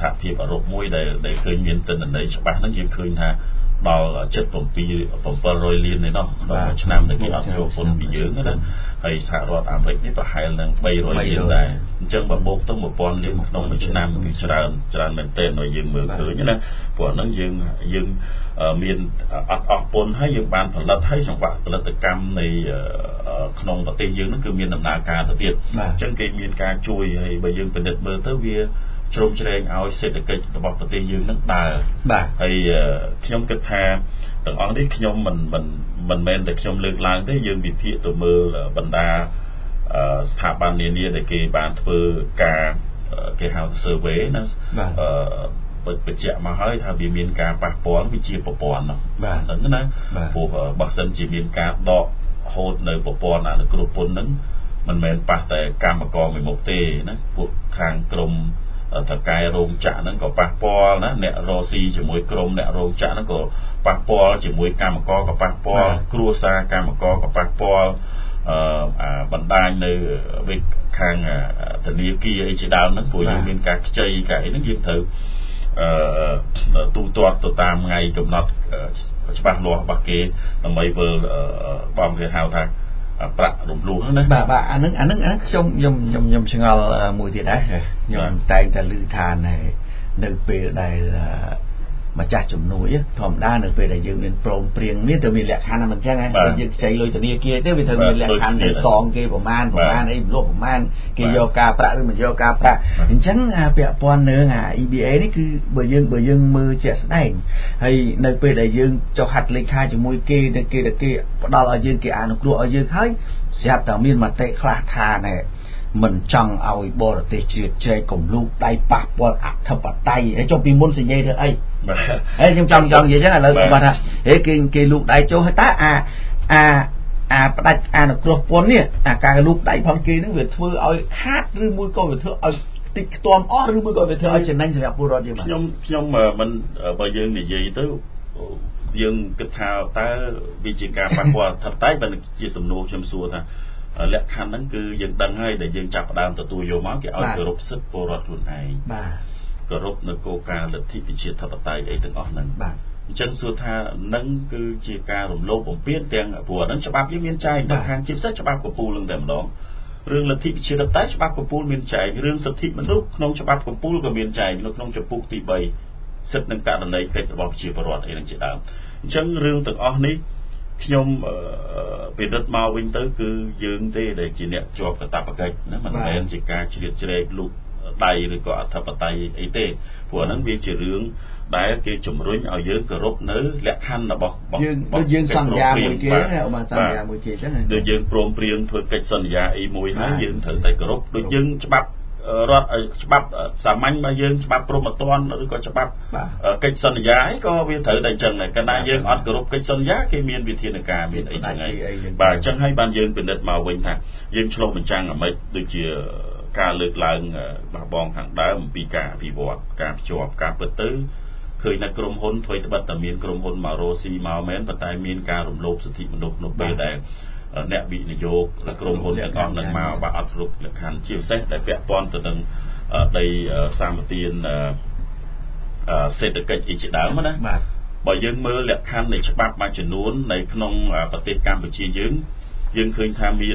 សហភាពអឺរ៉ុបមួយដែលដែលឃើញមានទិន្នន័យច្បាស់ហ្នឹងយើងឃើញថាដល់ជិតseven hundredលាននេះនោះដល់មួយឆ្នាំដែលគេអត់យកពន្ធពីយើងណាហើយសហរដ្ឋអាមេរិកនេះប្រហែលនឹងthree hundredលានដែរអញ្ចឹងបើបូកទៅone thousandលានក្នុងមួយឆ្នាំគឺច្រើនច្រើនមែនទែនឲ្យយើងមើលឃើញណាព្រោះហ្នឹងយើងយើងមានអត់អស់ពន្ធហើយយើងបានផលិតហើយចង្វាក់ផលិតកម្មនៃក្នុងប្រទេសយើងហ្នឹងគឺមានដំណើរការទៅទៀតអញ្ចឹងគេមានការជួយហើយបើយើងពិនិត្យមើលទៅវាជ្រុំជ្រែងឲ្យសេដ្ឋកិច្ចរបស់ប្រទេសយើងនឹងដើរបាទហើយខ្ញុំគិតថាទាំងអស់នេះខ្ញុំមិនមិនមិនមែនតែខ្ញុំលើកឡើងទេយើងវិភាគទៅមើលបណ្ដាស្ថាប័ននានាដែលគេបានធ្វើការគេហៅ survey ណាអឺបញ្ជាក់មកហើយថាវាមានការប៉ះពាល់វិជាប្រព័ន្ធបាទហ្នឹងណាព្រោះបើសិនជាមានការដកហូតនៅប្រព័ន្ធអនុគ្រោះពន្ធហ្នឹងមិនមែនប៉ះតែកម្មករមួយមុខទេណាពួកខាងក្រមតកែរោងចក្រហ្នឹងក៏ប៉ះពាល់ណាអ្នករស់ស៊ីជាមួយក្រុមអ្នករោងចក្រហ្នឹងក៏ប៉ះពាល់ជាមួយកម្មករក៏ប៉ះពាល់គ្រួសារកម្មករក៏ប៉ះពាល់អឺបណ្ដាញនៅវិកខាងធនាគារអីជាដើមហ្នឹងព្រោះយើងមានការខ្ចីការអីហ្នឹងយើងត្រូវអឺទូទាត់ទៅតាមថ្ងៃកំណត់ច្បាស់លាស់របស់គេដើម្បីធ្វើបងគេហៅថាប្រាក់រំលោះហ្នឹងណាបាទបាទអាហ្នឹងអាហ្នឹងអាហ្នឹងខ្ញុំខ្ញុំខ្ញុំខ្ញុំឆ្ងល់មួយទៀតដែរខ្ញុំតែងតែឮថានៅពេលដែលម្ចាស់ជំនួយធម្មតានៅពេលដែលយើងមានព្រមព្រៀងនេះទៅមានលក្ខខណ្ឌមិនអញ្ចឹងហ្នឹងយើងខ្ចីលុយធនាគារទៅវាត្រូវមានលក្ខខណ្ឌទៅសងគេប្រមាណប្រមាណអីលក់ប្រមាណគេយកការប្រាក់ឬមិនយកការប្រាក់អញ្ចឹងពាក់ព័ន្ធនឹងអា E B A នេះគឺបើយើងបើយើងមើលជាក់ស្ដែងហើយនៅពេលដែលយើងចុះហត្ថលេខាជាមួយគេទៅគេទៅគេផ្ដល់ឲ្យយើងគេអនុគ្រោះឲ្យយើងហើយស្រាប់តែមានមតិខ្លះថាណែមិនចង់ឲ្យបរទេសជ្រៀតជ្រែកកំលូកដៃប៉ះពាល់អធិបតេយ្យហើយចុះពីមុនសញ្ញេធ្វើអីហើយខ្ញុំចង់ចង់និយាយចឹងឥឡូវគាត់ថាហេគេគេលូកដៃចូលហើយតើអាអាអាផ្ដាច់អនុគ្រោះពន្ធនេះអាការលូកដៃផងគេនឹងវាធ្វើឲ្យខាតឬមួយក៏វាធ្វើឲ្យតិចខ្ទាំអស់ឬមួយក៏វាធ្វើឲ្យចំណេញសម្រាប់ពលរដ្ឋយើងខ្ញុំខ្ញុំមិនបើយើងនិយាយទៅយើងគិតថាតើវាជាការប៉ះពាល់អធិបតេយ្យបើជាសំណួរខ្ញុំសួរថាលក្ខខណ្ឌហ្នឹងគឺយើងដឹងហើយដែលយើងចាប់ផ្ដើមទទួលយកមកគេឲ្យគោរពសិទ្ធិពលរដ្ឋខ្លួនឯងបាទគោរពនៅគោលការណ៍លទ្ធិប្រជាធិបតេយ្យអីទាំងអស់ហ្នឹងបាទអញ្ចឹងសួរថានឹងគឺជាការរំលោភបំពានទាំងព្រោះហ្នឹងច្បាប់យើងមានចែងដល់ខាងជាពិសេសច្បាប់កំពូលនឹងតែម្ដងរឿងលទ្ធិប្រជាធិបតេយ្យច្បាប់កំពូលមានចែងរឿងសិទ្ធិមនុស្សក្នុងច្បាប់កំពូលក៏មានចែងនៅក្នុងចំពោះទីthreeសិទ្ធិនិងករណីកិច្ចរបស់ប្រជាពលរដ្ឋអីហ្នឹងជាដើមអញ្ចឹងរឿងទាំងអស់នេះខ្ញុំពិនិត្យមកវិញទៅគឺយើងទេដែលជាអ្នកជាប់កាតព្វកិច្ចណាមិនមែនជាការជ្រៀតជ្រែកលូកដៃឬក៏អធិបតេយ្យអីទេព្រោះហ្នឹងវាជារឿងដែលគេជំរុញឲ្យយើងគោរពនៅលក្ខខណ្ឌរបស់យើងដូចយើងសន្យាមួយគេណាអូបានសន្យាមួយគេចឹងដូចយើងព្រមព្រៀងធ្វើកិច្ចសន្យាអីមួយហើយយើងត្រូវតែគោរពដូចយើងច្បាប់រដ្ឋច្បាប់សាមញ្ញរបស់យើងច្បាប់ព្រហ្មទណ្ឌឬក៏ច្បាប់កិច្ចសន្យាអីក៏វាត្រូវតែអញ្ចឹងដែរកាលណាយើងអត់គោរពកិច្ចសន្យាគេមានវិធានការមានអីចឹងហើយបាទអញ្ចឹងហើយបានយើងពិនិត្យមកវិញថាយើងឆ្លុះបញ្ចាំងអាម៉េចដូចជាការលើកឡើងរបស់បងខាងដើមអំពីការអភិវឌ្ឍការភ្ជាប់ការពិតទៅឃើញតែក្រុមហ៊ុនធ្វើត្បិតតែមានក្រុមហ៊ុនមករស់ស៊ីមកមែនប៉ុន្តែមានការរំលោភសិទ្ធិមនុស្សនៅពេលដែលអ្នកវិនិយោគและក្រុមហ៊ុនទាំងអស់នឹងមកបាទអត់គ្រប់លក្ខខណ្ឌជាពិសេសដែលពាក់ព័ន្ធទៅនឹងដីសម្បទានសេដ្ឋកិច្ចអីជាដើមណាបាទបើយើងមើលលក្ខខណ្ឌនៃច្បាប់មួយចំនួននៅក្នុងប្រទេសកម្ពុជាយើងយើងឃើញថាមាន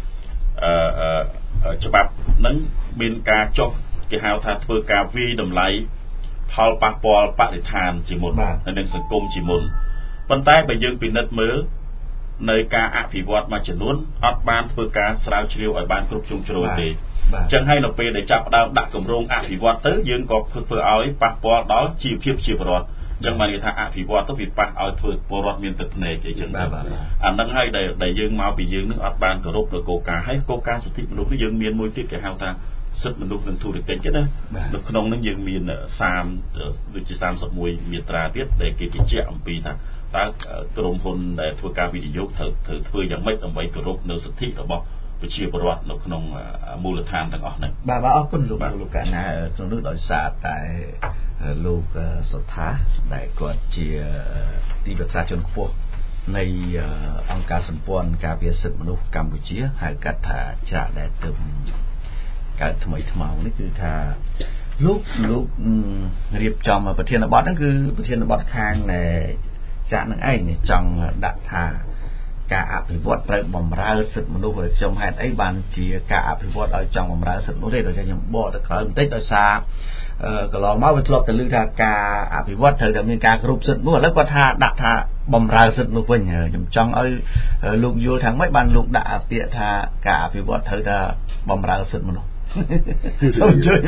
អឺច្បាប់ហ្នឹងមានការចុះគេហៅថាធ្វើការវាយតម្លៃផលប៉ះពាល់បរិស្ថានជាមុនហើយនឹងសង្គមជាមុនប៉ុន្តែបើយើងពិនិត្យមើលនៅការអភិវឌ្ឍមួយចំនួនអត់បានធ្វើការស្រាវជ្រាវឲ្យបានគ្រប់ជ្រុងជ្រោយទេអញ្ចឹងហើយនៅពេលដែលចាប់ផ្ដើមដាក់គម្រោងអភិវឌ្ឍទៅយើងក៏ធ្វើឲ្យប៉ះពាល់ដល់ជីវភាពជាពលរដ្ឋអញ្ចឹងបានគេថាអភិវឌ្ឍទៅវាប៉ះឲ្យធ្វើពលរដ្ឋមានទឹកភ្នែកអីចឹងដែរអាហ្នឹងហើយដែលដែលយើងមកពីយើងនឹងអត់បានគោរពនៅគោលការណ៍ហើយគោលការណ៍សិទ្ធិមនុស្សនេះយើងមានមួយទៀតគេហៅថាសិទ្ធិមនុស្សនិងធុរកិច្ចណានៅក្នុងហ្នឹងយើងមាន30ដូចជា31មាត្រាទៀតដែលគេបញ្ជាក់អំពីថាតើក្រុមហ៊ុនដែលធ្វើការវិនិយោគត្រូវត្រូវធ្វើយ៉ាងម៉េចដើម្បីគោរពនៅសិទ្ធិរបស់ប្រជាពលរដ្ឋនៅក្នុងមូលដ្ឋានទាំងអស់ហ្នឹងបាទបាទអរគុណលោកលោកកណាក្នុងនោះដោយសារតែលោកសុថាដែលគាត់ជាទីប្រឹក្សាជាន់ខ្ពស់នៃអង្គការសម្ព័ន្ធការពារសិទ្ធិមនុស្សកម្ពុជាហៅកាត់ថាច្រាក់ដែលទើបកើតថ្មីថ្មោងនេះគឺថា lúc lúc riệp chồng màประเทศบอสนั่นคือประเทศบอสข้างในจากนั้นไอ้เนี่ยจังดักทาการอภิวัตเติมบ่มราศึกมนุษย์จมให้ไอ้บานจีการอภิวัตเอาจังบ่มราศึกมนุษย์ได้โดยจะยังบ่แต่เขาติดต่อซาเอ่อก็ลองมาไปทดลองแต่ลือทาการอภิวัตเธอจะมีการกรุบศึกมนุษย์แล้วก็ทาดักทาบ่มราศึกมนุษย์เนี่ยจำจังเอาลูกโยทางไม่บานลูกด่าเปียทาการอภิวัตเธอจะบ่มราศึกมนุษย์สมจุย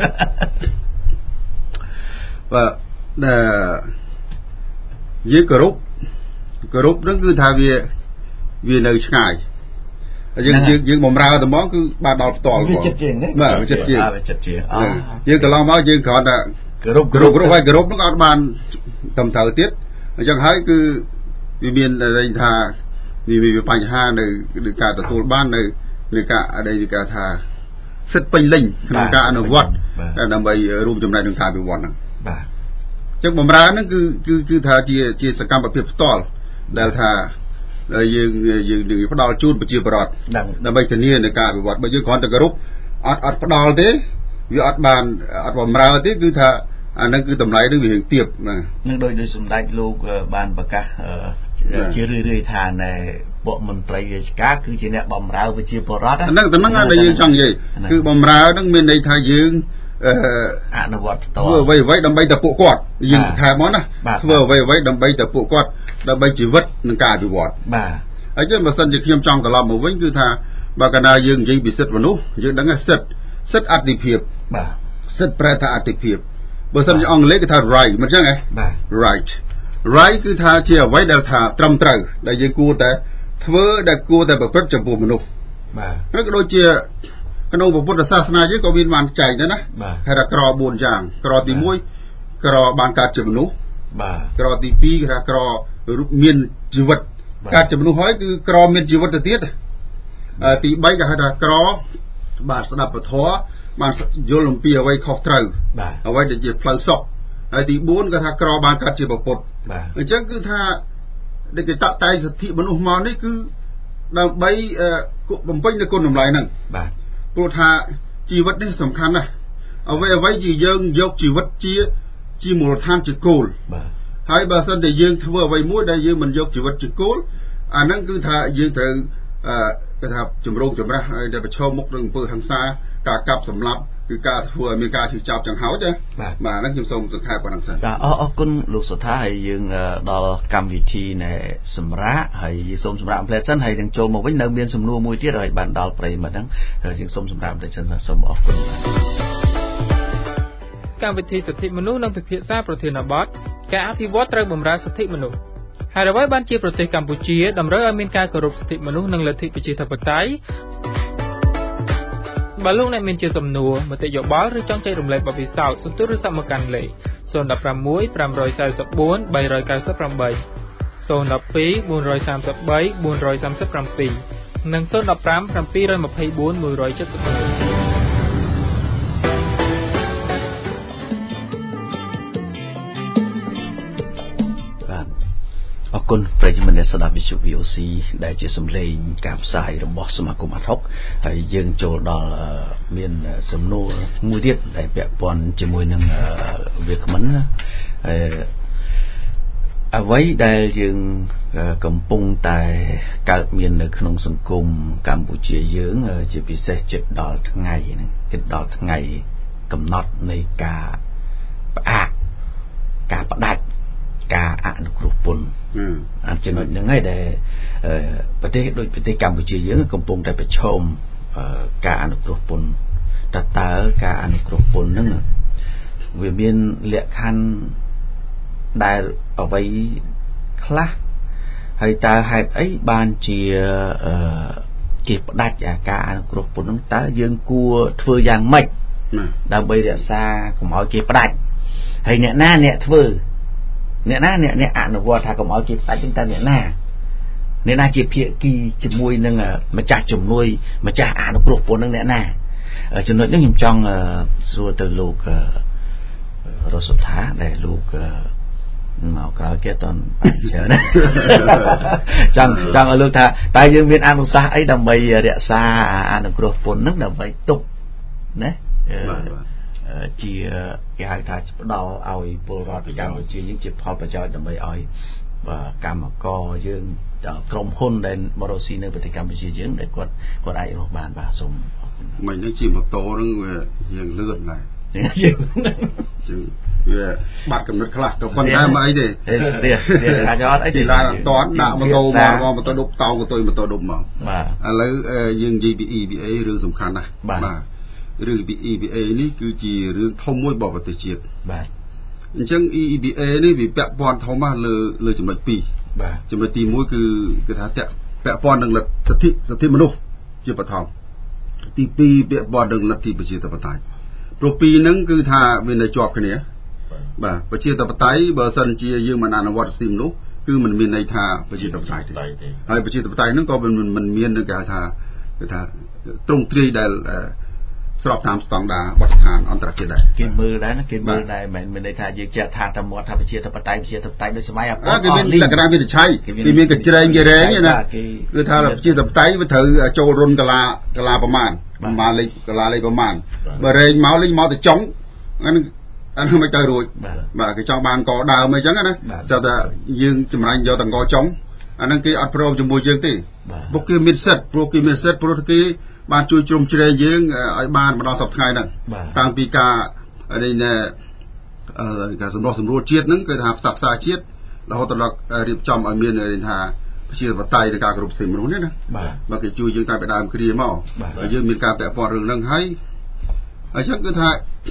ว่าเอ่อยื้อกรุบกรุบนั่นคือทาวีวีในช่ายยื้อยื้อยื้อบ่มราแต่มองคือบาดอลต่อก่อนมาจัดเจียงจัดเจียงยื้อแต่ลองมายื้อก่อนอ่ะกรุบกรุบกรุบไว้กรุบนั่นก็บานตำเถาเตี้ยจังหายคือวิเมียนอะไรทามีมีปัญหาในในการตะตูบ้านในในการอะไรในการทาเสร็จไปเล่งในการอนุวัตแต่นำไปรูปจำนายถึงทาไปวันนั้นจังบ่มรานั่นคือคือคือทาเจียเจียสกรรมประเภทตอลแต่ทายืนยืนดึงพระดาวจูนไปจีบรอดแต่ไม่ชนีในการไปวัดไปยืนก่อนแต่กรุบอัดอัดพระดาวเต้วิอัดบานอัดบ่มราเต้คือทาอันนั้นคือตำไรนึกถึงเตียบนะนึกโดยโดยสมได้ลูกบานประกาศชื่อเรื่อยๆทานในปกมันไปกาคือจีเนี่ยบ่มราไปจีบรอดนั่นแต่นั่งในยืนจังยี่คือบ่มรานั่งมีในทายืนอนุวัตต่อเพื่อไว้ไว้ดำใบตะปุกอดยิงแทนมันนะเพื่อไว้ไว้ดำใบตะปุกอดดำใบจีวัดนังกาจีวอดไอ้เจ้ามาสันจะเขียมจังตลอดมาวิ่งคือท่าบากนายิงยิงบิดเสร็จวันนู้ยิงดังไงเสร็จเสร็จอัติเพียบเสร็จแปรท่าอัติเพียบเบอร์สันจะอังเล็กคือท่า right มันใช่ไง right right คือท่าเชี่ยไว้เดาท่าตรำตรึงได้ยิงกูแต่เพื่อได้กูแต่แบบเพื่อจับปูมนุษย์นั่นก็โดยเชี่ยขนมพุทธศาสนาเยอะก็วินวันใจนะนะให้เรากรอบุญอย่างกรอตีมวยกรอบานการจับมนุษย์กรอตีปีเรากรอเมียนจีวัดการจับมนุษย์ห้อยคือกรอเมียนจีวัดเตี้ยตีใบก็ให้เรากรอบาดสนับปะท้อบาดโยลมปีเอาไว้ขอบตรึเอาไว้เดี๋ยวจะพลังศอกตีบุญก็ถ้ากรอบานการจับปดอันนี้คือถ้าเด็กจะตัดใจสติมนุษย์มานี่คือเราใบบ่มเป็นในคนหนุ่มไหลนั่งโปรธาจีวัดนี่สำคัญนะเอาไว้เอาไว้ยืนยังยกจีวัดจีจีมูลทานจีโกลให้บาสันได้ยืนทว่าไว้ม้วนได้ยืนมันยกจีวัดจีโกลอันนั้นคือถ้ายืนแต่กระทับจุ่มโรงจุ่มระได้ไปชมมุกเรื่องเปิดทางซ้ายกากับสำรับคือการทัวร์มีการถือจับจังเขาใช่มานั่งจุ่มทรงสุดท้ายปนังสันอ๋อคุณลูกสุดท้ายยืนดอลกรรมวิธีในสำระให้สมสำรับเพลชันให้ยังโจมเอาไว้ในเมียนสำนัวมวยที่เราบันดาลไปมาทั้งยังสมสำรับเพลชันสมออกคุณการวิธีสิทธิมนุษย์นั่งพิพากษาประเทศนบอสการอภิวัตเติมบ่มราสิทธิมนุษย์หากเราไว้บ้านจีประเทศกัมพูชีดำเนินการกรบสิทธิมนุษย์นั่งลัทธิปิจิตปไตยบาลูกในมินเจสมนัวมาแต่ยกบอลหรือจ้องใจรวมเลยบริษัทสุนทรสมการเลยส่วนดับประมุยปรามรอยสายสับบุญใบรอยการสับปรามใบส่วนดับปีบุญรอยสามสับใบบุญรอยสามสับปรามปีหนึ่งส่วนดับปรามปรามปีรอยมาพายบุญมือรอยเจ็ดสับขอบคุณประชาชนในสถาบันวิทยุซีได้เจสมเลงการสายระบบสมาคมอัฐกให้ยังโจดอลเมียนสมโนมือเดียดได้เปียปอนจมวยหนึ่งเวียกมันเอาไว้ได้ยังกำปงแต่การเมียนในขนมสังคมกัมพูชีเยื้องจะพิเศษจุดดอลทั้งไงจุดดอลทั้งไงกำหนดในการอะการประดับการอ่านกรุปนอันจะหน่อยยังไงได้ประเทศโดยประเทศกัมพูชีเยอะกำปงได้ไปชมการอ่านกรุปนตัดตาการอ่านกรุปนนั่นเวียนเบียนเลี้ยคันได้เอาไว้คลาให้ตาให้ไอ้บานเชียเก็บดัดจากการอ่านกรุปนนั่นตายืนกลัวเถื่ออย่างไม่ดาวใบเดียซาผมเอาเก็บดัดให้เนี่ยหน้าเนี่ยเถื่อเนี่ยนะเนี่ยเนี่ยอ่านว่าถ้าก็เอาจีบไปจึงแต่เนี่ยนะเนี่ยนะจีบเพียกีจีบมวยนึงอ่ะมาจ่าจุ่มนุยมาจ่าอ่านกรุบปนนึงเนี่ยนะจนนึกนึกยิ่งจังส่วนตัวลูกรสสุดท้ายได้ลูกเมาคราวเกี่ยตอนเช้านะจังจังลูกท่าแต่ยังมีอ่านอุตสาห์ไอ้ดำใบเดียซาอ่านกรุบปนนึงดำใบตุกนะជាគេហៅថាផ្ដល់ឲ្យពលរដ្ឋកម្ពុជាយើងជាផលប្រយោជន៍ដើម្បីឲ្យកម្មករយើងក្រុមហ៊ុនដែលបរិសុទ្ធនៅប្រទេសកម្ពុជាយើងដែលគាត់គាត់អាចរស់បានបាទសូមអរគុណមិននេះជិះម៉ូតូហ្នឹងវាយើងលឿនដែរយើងវាបាត់កំណត់ខ្លះក៏ប៉ុន្តែមិនអីទេទេអាចអត់អីទីឡានអត់តន់ដាក់ម៉ូតូមកម៉ូតូដប់តោងទៅម៉ូតូដប់មកបាទឥឡូវយើងនិយាយពី E B A រឿងសំខាន់ណាស់បាទរឿងពី E B A នេះគឺជារឿងធំមួយរបស់ប្រទេសជាតិបាទអញ្ចឹង E B A នេះវាពាក់ព័ន្ធធំណាស់លើលើចំណុចពីរបាទចំណុចទីមួយគឺគេថាពាក់ព័ន្ធនឹងលទ្ធសិទ្ធិសិទ្ធិមនុស្សជាបឋមទីពីរពាក់ព័ន្ធនឹងលទ្ធិប្រជាធិបតេយ្យព្រោះពីរហ្នឹងគឺថាវានៅជាប់គ្នាបាទប្រជាធិបតេយ្យបើសិនជាយើងមិនអនុវត្តសិទ្ធិមនុស្សគឺมันមានន័យថាប្រជាធិបតេយ្យទេហើយប្រជាធិបតេយ្យហ្នឹងក៏មិនមិនមាននឹងគេហៅថាគេថាទ្រង់ទ្រាយដែលស្របតាមស្តង់ដារបទដ្ឋានអន្តរជាតិដែរគេមើលដែរណាគេមើលដែរមិនមានន័យថាយើងចេះថាតែមាត់ថាប្រជាធិបតេយ្យប្រជាធិបតេយ្យដូចសម័យអពតគេមានលក្ខណៈវិនិច្ឆ័យគេមានកញ្ច្រែងគេរែងណាគឺថាប្រជាធិបតេយ្យវាត្រូវចូលរុនកលាកលាប្រមាណប្រមាណលេខកលាលេខប្រមាណបើរែងមកលេខមកទៅចុងអានឹងអានឹងមិនទៅរួចបាទគេចង់បានកដើមអីចឹងណាស្រាប់តែយើងចម្រាញ់យកតង្កចុងអានឹងគេអត់ព្រមជាមួយយើងទេពួកគេមានសិទ្ធិព្រោះគេមានសិទ្ធិព្រោះគេបានជួយជ្រោមជ្រែងយើងឲ្យបានម្ដងសប្តាហ៍ហ្នឹងតាំងពីការនេះណែការសម្រុះសម្រួលជាតិហ្នឹងគឺថាផ្សះផ្សាជាតិរហូតដល់រៀបចំឲ្យមានថាប្រជាធិបតេយ្យនៃការគោរពសិទ្ធិមនុស្សនេះណាបាទគេជួយយើងតាំងពីដើមគ្រាមកហើយយើងមានការពាក់ព័ន្ធរឿងហ្នឹងហើយអញ្ចឹងគឺថា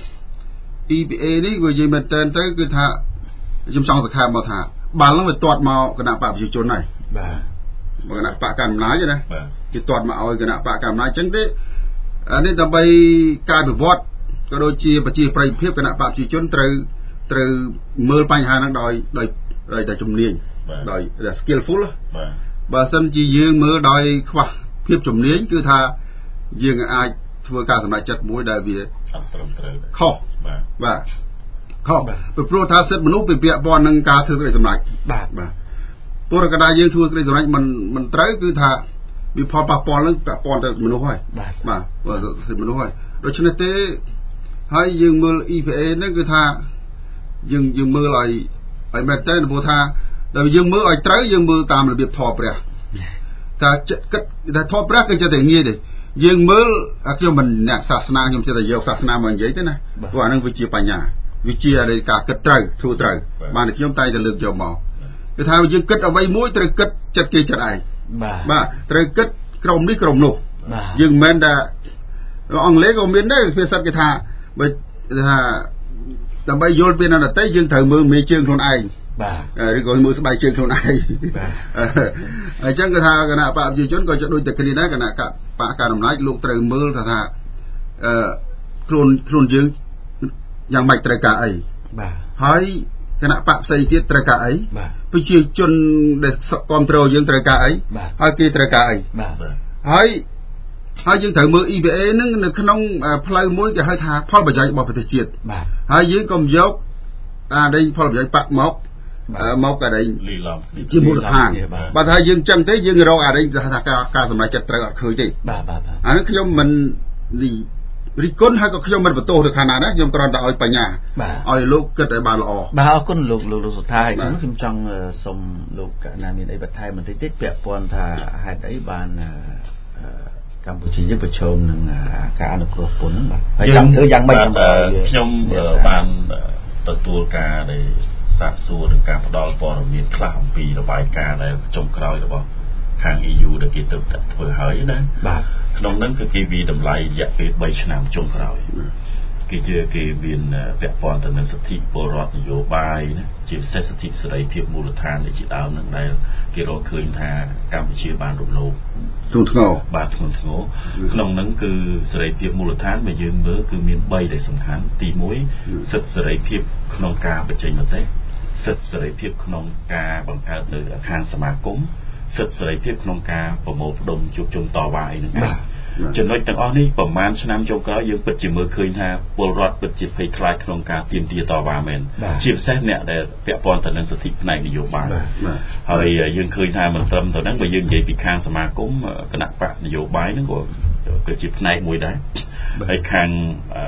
E B A នេះវានិយាយមែនតើទៅគឺថាខ្ញុំចង់សង្ខេបមកថាបាល់ហ្នឹងវាទាត់មកគណៈបកប្រជាជនហើយបាទគណៈបកកណ្ដាលអំណាចណាគេទាត់មកឲ្យគណៈបកកណ្ដាលអំណាចអញ្ចឹងទេអានេះដើម្បីការវិវត្តក៏ដូចជាប្រជាប្រិយភាពគណៈបកប្រជាជនត្រូវត្រូវមើលបញ្ហាហ្នឹងដោយដោយដោយតែជំនាញដោយ skillful បាទបើសិនជាយើងមើលដោយខ្វះភាពជំនាញគឺថាយើងអាចធ្វើការសម្រេចចិត្តមួយដែលវាអត់ត្រឹមត្រូវខុសបាទបាទខុសព្រោះថាសិទ្ធិមនុស្សវាពាក់ព័ន្ធនឹងការធ្វើសេចក្តីសម្រេចបាទបាទព្រោះកណ្ដាលយើងធ្វើសេចក្តីសម្រេចមិនមិនត្រូវគឺថាវាផលប៉ះពាល់នឹងពាក់ព័ន្ធទៅមនុស្សហើយបាទបាទសិទ្ធិមនុស្សហើយដូច្នេះទេហើយយើងមើល E P A ហ្នឹងគឺថាយើងយើងមើលឲ្យឲ្យមែនតើព្រោះថាដល់យើងមើលឲ្យត្រូវយើងមើលតាមរបៀបធម៌ព្រះថាគិតថាធម៌ព្រះគឺចិត្តតែងាយទេយើងមើលខ្ញុំមិនអ្នកសាសនាខ្ញុំចិត្តតែយកសាសនាមកនិយាយទេណាព្រោះអាហ្នឹងវាជាបញ្ញាវាជាការគិតត្រូវធ្វើត្រូវបានខ្ញុំតែតែលើកយកមកគឺថាយើងគិតអ្វីមួយត្រូវគិតចិត្តគេចិត្តឯងបាទបាទត្រូវគិតក្រុមនេះក្រុមនោះយើងមិនមែនថាអង់គ្លេសក៏មានដែរភាសាគេថាបើថាដើម្បីយល់ពីអនតីយើងត្រូវមើលមេជើងខ្លួនឯងបាទឬក៏មើលស្បែកជើងខ្លួនឯងបាទអញ្ចឹងគឺថាគណៈបកប្រជាជនក៏ដូចតែគ្នាដែរគណៈបកការអំណាចលោកត្រូវមើលថាថាអឺខ្លួនខ្លួនយើងយ៉ាងម៉េចត្រូវការអីបាទហើយគណៈបកផ្សេងទៀតត្រូវការអីប្រជាជនដែលគ្រប់គ្រងយើងត្រូវការអីហើយគេត្រូវការអីបាទហើយហើយយើងត្រូវមើល E B A ហ្នឹងនៅក្នុងផ្លូវមួយគេហៅថាផលប្រយោជន៍របស់ប្រទេសជាតិបាទហើយយើងកុំយកអានេះផលប្រយោជន៍បាក់មកមកអានេះលីឡំជាមូលដ្ឋានបើថាយើងចឹងទេយើងរកអានេះថាការការសម្រេចចិត្តត្រូវអត់ឃើញទេបាទបាទអានេះខ្ញុំមិនរិះគន់ហើយក៏ខ្ញុំមិនបន្ទោសទៅខាងណាណាខ្ញុំគ្រាន់តែឲ្យបញ្ញាឲ្យលោកគិតឲ្យបានល្អបាទអរគុណលោកលោកសុថាហើយខ្ញុំចង់សូមលោកកណាមានអីបន្ថែមបន្តិចទៀតពាក់ព័ន្ធថាហេតុអីបានកម្ពុជាយើងប្រឈមនឹងការអនុគ្រោះពន្ធហ្នឹងបាទហើយចង់ធ្វើយ៉ាងម៉េចខ្ញុំបានទទួលការដែលសាកសួរនឹងការផ្ដល់ព័ត៌មានខ្លះអំពីរបាយការណ៍ដែលចុងក្រោយរបស់ខាង E U ដែលគេទៅធ្វើហើយណាបាទក្នុងហ្នឹងគឺគេវាតម្លៃរយៈពេលបីឆ្នាំចុងក្រោយគេជាគេមានពាក់ព័ន្ធទៅនឹងសិទ្ធិពលរដ្ឋនយោបាយណាជាពិសេសសិទ្ធិសេរីភាពមូលដ្ឋានដែលជាដើមហ្នឹងដែលគេរកឃើញថាកម្ពុជាបានរំលោភធ្ងន់ធ្ងរបាទធ្ងន់ធ្ងរក្នុងហ្នឹងគឺសេរីភាពមូលដ្ឋានបើយើងមើលគឺមានបីដែលសំខាន់ទីមួយសិទ្ធិសេរីភាពក្នុងការបញ្ចេញមតិសិទ្ធិសេរីភាពក្នុងការបង្កើតនៅអាគរសមាគមសិទ្ធិសេរីភាពក្នុងការប្រមូលផ្ដុំជួបជុំតវ៉ាអីហ្នឹងចំណុចទាំងអស់នេះប្រហែលឆ្នាំចុងក្រោយយើងពិតជាមើលឃើញថាពលរដ្ឋពិតជាភ័យខ្លាចក្នុងការទាមទារតវ៉ាមែនជាពិសេសអ្នកដែលពាក់ព័ន្ធទៅនឹងសិទ្ធិផ្នែកនយោបាយហើយយើងឃើញថាមិនត្រឹមតែហ្នឹងបើយើងនិយាយពីខាងសមាគមគណៈបកនយោបាយហ្នឹងក៏គឺជាផ្នែកមួយដែរហើយខាង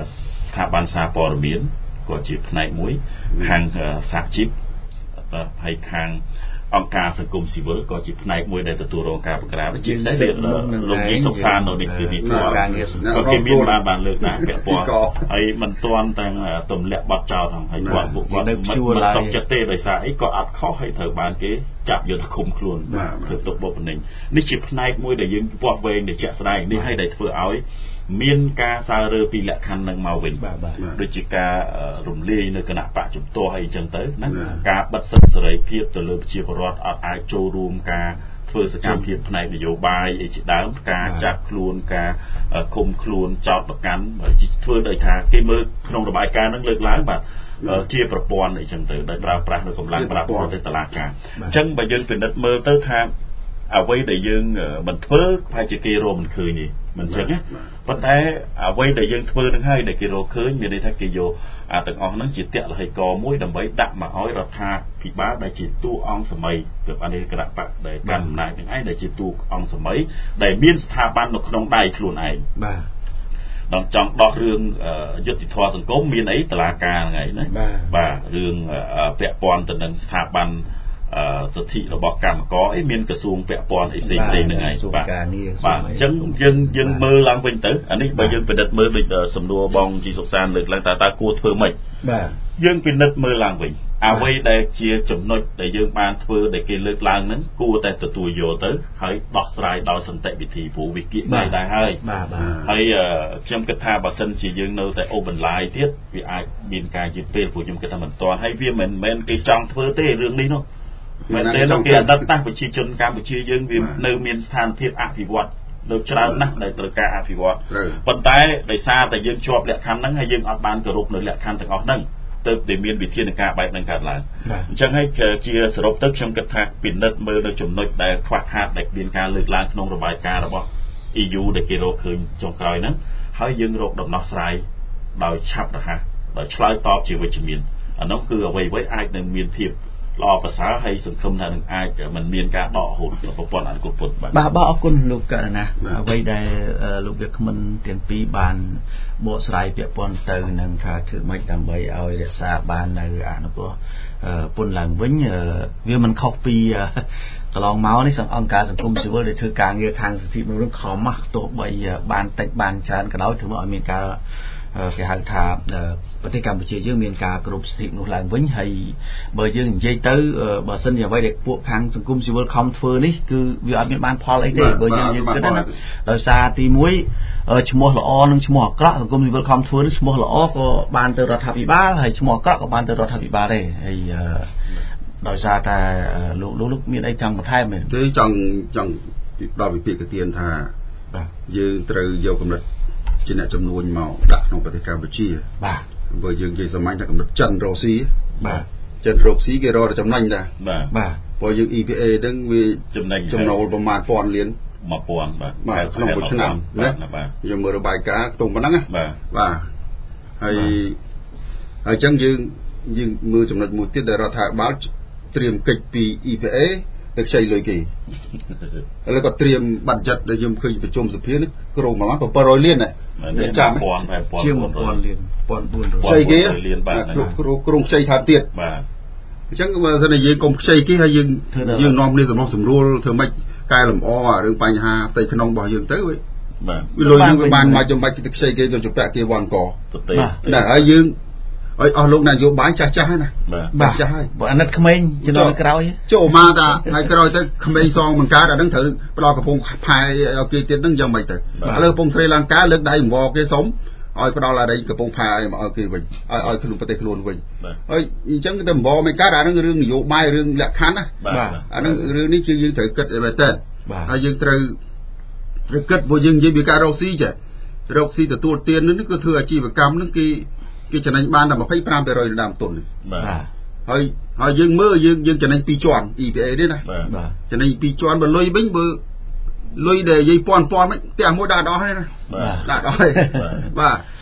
ស្ថាប័នសារព័ត៌មានក៏ជាផ្នែកមួយខាងសហជីពហើយខាងអង្គការសង្គមស៊ីវិលក៏ជាផ្នែកមួយដែលទទួលរងការបង្ក្រាបជាពិសេសលោកយីសុខសាននៅនេះគឺនេះក៏គេមានបានបានលើកដាក់ពាក់ព័ន្ធហើយមិនទាន់ទាំងទម្លាក់បទចោលហ្នឹងហើយគាត់ពួកគាត់មិនសុខចិត្តទេដោយសារអីក៏អត់ខុសហើយត្រូវបានគេចាប់យកទៅឃុំខ្លួនធ្វើទុកបុកម្នេញនេះជាផ្នែកមួយដែលយើងវាស់វែងដែលជាក់ស្ដែងនេះហើយដែលធ្វើឲ្យមានការសើរើពីលក្ខខណ្ឌនឹងមកវិញដូចជាការរំលាយនៅគណៈបកជំទាស់អីចឹងទៅណាការបិទសិទ្ធិសេរីភាពទៅលើប្រជាពលរដ្ឋអត់អាចចូលរួមការធ្វើសកម្មភាពផ្នែកនយោបាយអីជាដើមការចាប់ខ្លួនការឃុំខ្លួនចោទប្រកាន់ធ្វើដោយថាគេមើលក្នុងរបាយការណ៍នឹងលើកឡើងបាទជាប្រព័ន្ធអីចឹងទៅដោយប្រើប្រាស់នៅកម្លាំងប្រដាប់អាវុធទៅតុលាការអញ្ចឹងបើយើងពិនិត្យមើលទៅថាអ្វីដែលយើងមិនធ្វើប្រហែលជាគេរកមិនឃើញទេមិនចឹងណាប៉ុន្តែអ្វីដែលយើងធ្វើនឹងហើយដែលគេរកឃើញមានន័យថាគេយកអាទាំងអស់ហ្នឹងជាតលហិកមួយដើម្បីដាក់មកឲ្យរដ្ឋាភិបាលដែលជាតួអង្គសម័យគឺអានេះគណៈបកដែលកាន់អំណាចនឹងឯងដែលជាតួអង្គសម័យដែលមានស្ថាប័ននៅក្នុងដៃខ្លួនឯងបាទដល់ចង់ដោះរឿងយុត្តិធម៌សង្គមមានអីតឡាការហ្នឹងឯងណាបាទរឿងពាក់ព័ន្ធទៅនឹងស្ថាប័នសិទ្ធិរបស់កម្មករអីមានក្រសួងពាក់ព័ន្ធអីផ្សេងផ្សេងហ្នឹងឯងបាទបាទអញ្ចឹងយើងយើងមើលឡើងវិញទៅអានេះបើយើងពិនិត្យមើលដូចសំណួរបងជីសុកសានលើកឡើងតើតើគួរធ្វើម៉េចបាទយើងពិនិត្យមើលឡើងវិញអ្វីដែលជាចំណុចដែលយើងបានធ្វើដែលគេលើកឡើងហ្នឹងគួរតែទទួលយកទៅហើយដោះស្រាយដោយសន្តិវិធីព្រោះវាគៀកngayដែរហើយបាទហើយខ្ញុំគិតថាបើសិនជាយើងនៅតែអូបបន្លាយទៀតវាអាចមានការយឺតពេលព្រោះខ្ញុំគិតថាមិនទាន់ហើយវាមិនមែនគេចង់ធ្វើទេរឿងនេះនោះមែនទេគេអតីតប្រជាជនកម្ពុជាយើងវានៅមានស្ថានភាពអភិវឌ្ឍនៅច្រើនណាស់ដែលត្រូវការអភិវឌ្ឍប៉ុន្តែដោយសារតែយើងជាប់លក្ខខណ្ឌហ្នឹងហើយយើងអត់បានគោរពនៅលក្ខខណ្ឌទាំងអស់ហ្នឹងទៅតែមានវិធានការបែបហ្នឹងកើតឡើងអញ្ចឹងហើយជាសរុបទៅខ្ញុំគិតថាពិនិត្យមើលនៅចំណុចដែលខ្វះខាតដែលមានការលើកឡើងក្នុងរបាយការណ៍របស់ E U ដែលគេរកឃើញចុងក្រោយហ្នឹងហើយយើងរកដំណោះស្រាយដោយឆាប់រហ័សដោយឆ្លើយតបជាវិជ្ជមានអានោះគឺអ្វីៗអាចនឹងមានភាពល្អប្រសើរហើយសង្ឃឹមថានឹងអាចមិនមានការដកហូតប្រព័ន្ធអនុគ្រោះពន្ធបាទបាទអរគុណលោកករណាអ្វីដែលលោកវាគ្មិនទាំងពីរបានបកស្រាយពាក់ព័ន្ធទៅនឹងថាធ្វើម៉េចដើម្បីឲ្យរក្សាបាននៅអនុគ្រោះពន្ធឡើងវិញវាមិនខុសពីកន្លងមកនេះសង្គមអង្គការសង្គមស៊ីវិលដែលធ្វើការងារខាងសិទ្ធិមនុស្សខំមកទោះបីបានតិចបានច្រើនក៏ដោយធ្វើឲ្យមានការគេហៅថាប្រទេសកម្ពុជាយើងមានការគោរពសិទ្ធិមនុស្សឡើងវិញហើយបើយើងនិយាយទៅបើសិនជាអ្វីដែលពួកខាងសង្គមស៊ីវិលខំធ្វើនេះគឺវាអត់មានបានផលអីទេបើយើងយើងគិតណាដោយសារទីមួយឈ្មោះល្អនិងឈ្មោះអាក្រក់សង្គមស៊ីវិលខំធ្វើនេះឈ្មោះល្អក៏បានទៅរដ្ឋាភិបាលហើយឈ្មោះអាក្រក់ក៏បានទៅរដ្ឋាភិបាលដែរហើយដោយសារតែលោកលោកមានអីចង់បន្ថែមទេទេចង់ចង់ដល់វិភាគទានថាយើងត្រូវយកកំណត់ជាអ្នកចំនួនមកដាក់ក្នុងប្រទេសកម្ពុជាបាទបើយើងនិយាយសម័យថាកំណត់ចិនរ៉ូស៊ីបាទចិនរ៉ូស៊ីគេរកចំណេញដែរបាទបាទព្រោះយើង E P A ហ្នឹងវាចំណេញចំណូលប្រមាណពាន់លានមួយពាន់បាទបាទក្នុងមួយឆ្នាំណាបាទយើងមើលរបាយការណ៍ខ្ទង់ប៉ុណ្ណឹងណាបាទបាទហើយហើយអញ្ចឹងយើងយើងមើលចំណុចមួយទៀតដែលរដ្ឋាភិបាលត្រៀមកិច្ចពី E P A ទៅខ្ចីលុយគេឥឡូវក៏ត្រៀមបាត់ចិត្តដែលខ្ញុំឃើញប្រជុំសភានេះក្រមមកbảy trămលានដែរចាំជាងmột nghìnលានmột nghìn bốn trăm ខ្ចីគេលានបាទក្រុមខ្ចីថាទៀតបាទអញ្ចឹងបើសិនជាយើងកុំខ្ចីគេហើយយើងយើងនាំគ្នាសម្រុះសម្រួលធ្វើម៉េចកែលម្អរឿងបញ្ហាផ្ទៃក្នុងរបស់យើងទៅបាទវាលុយហ្នឹងវាបានមកចំបាច់ទៅខ្ចីគេទៅជំពាក់គេវ៉ាន់កបាទហើយយើងឲ្យអស់លោកនយោបាយចាស់ចាស់ហ្នឹងណាបាទចាស់ហើយបើអាណិតក្មេងជំនាន់ក្រោយចូលមកតាថ្ងៃក្រោយទៅក្មេងសងបង្កើតអាហ្នឹងត្រូវផ្ដល់កំពង់ផែឲ្យគេទៀតហ្នឹងយ៉ាងម៉េចទៅឥឡូវកំពង់ស្រីលង្កាលើកដៃអង្វរគេសុំឲ្យផ្ដល់អាដីកំពង់ផែឲ្យមកឲ្យគេវិញឲ្យឲ្យខ្លួនប្រទេសខ្លួនវិញហើយអញ្ចឹងទៅអង្វរមិនកើតអាហ្នឹងរឿងនយោបាយរឿងលក្ខខណ្ឌណាអាហ្នឹងរឿងនេះគឺយើងត្រូវគិតឲ្យមែនតើហើយយើងត្រូវត្រូវគិតព្រោះយើងនិយាយពីការរកស៊ីចារកស៊ីទទួលទាននេះគឺធ្វើអាជីវកម្មហ្នឹងគេគេចំណេញបានតែยี่สิบห้า%នៃដើមទុនបាទហើយហើយយើងមើលយើងយើងចំណេញពីរជាន់ E P A នេះណាបាទចំណេញពីរជាន់បើលុយវិញបើលុយដែលនិយាយពាន់ពាន់មិនផ្ទះមួយដាក់ដោះទេណាបាទដាក់ដោះទេបាទ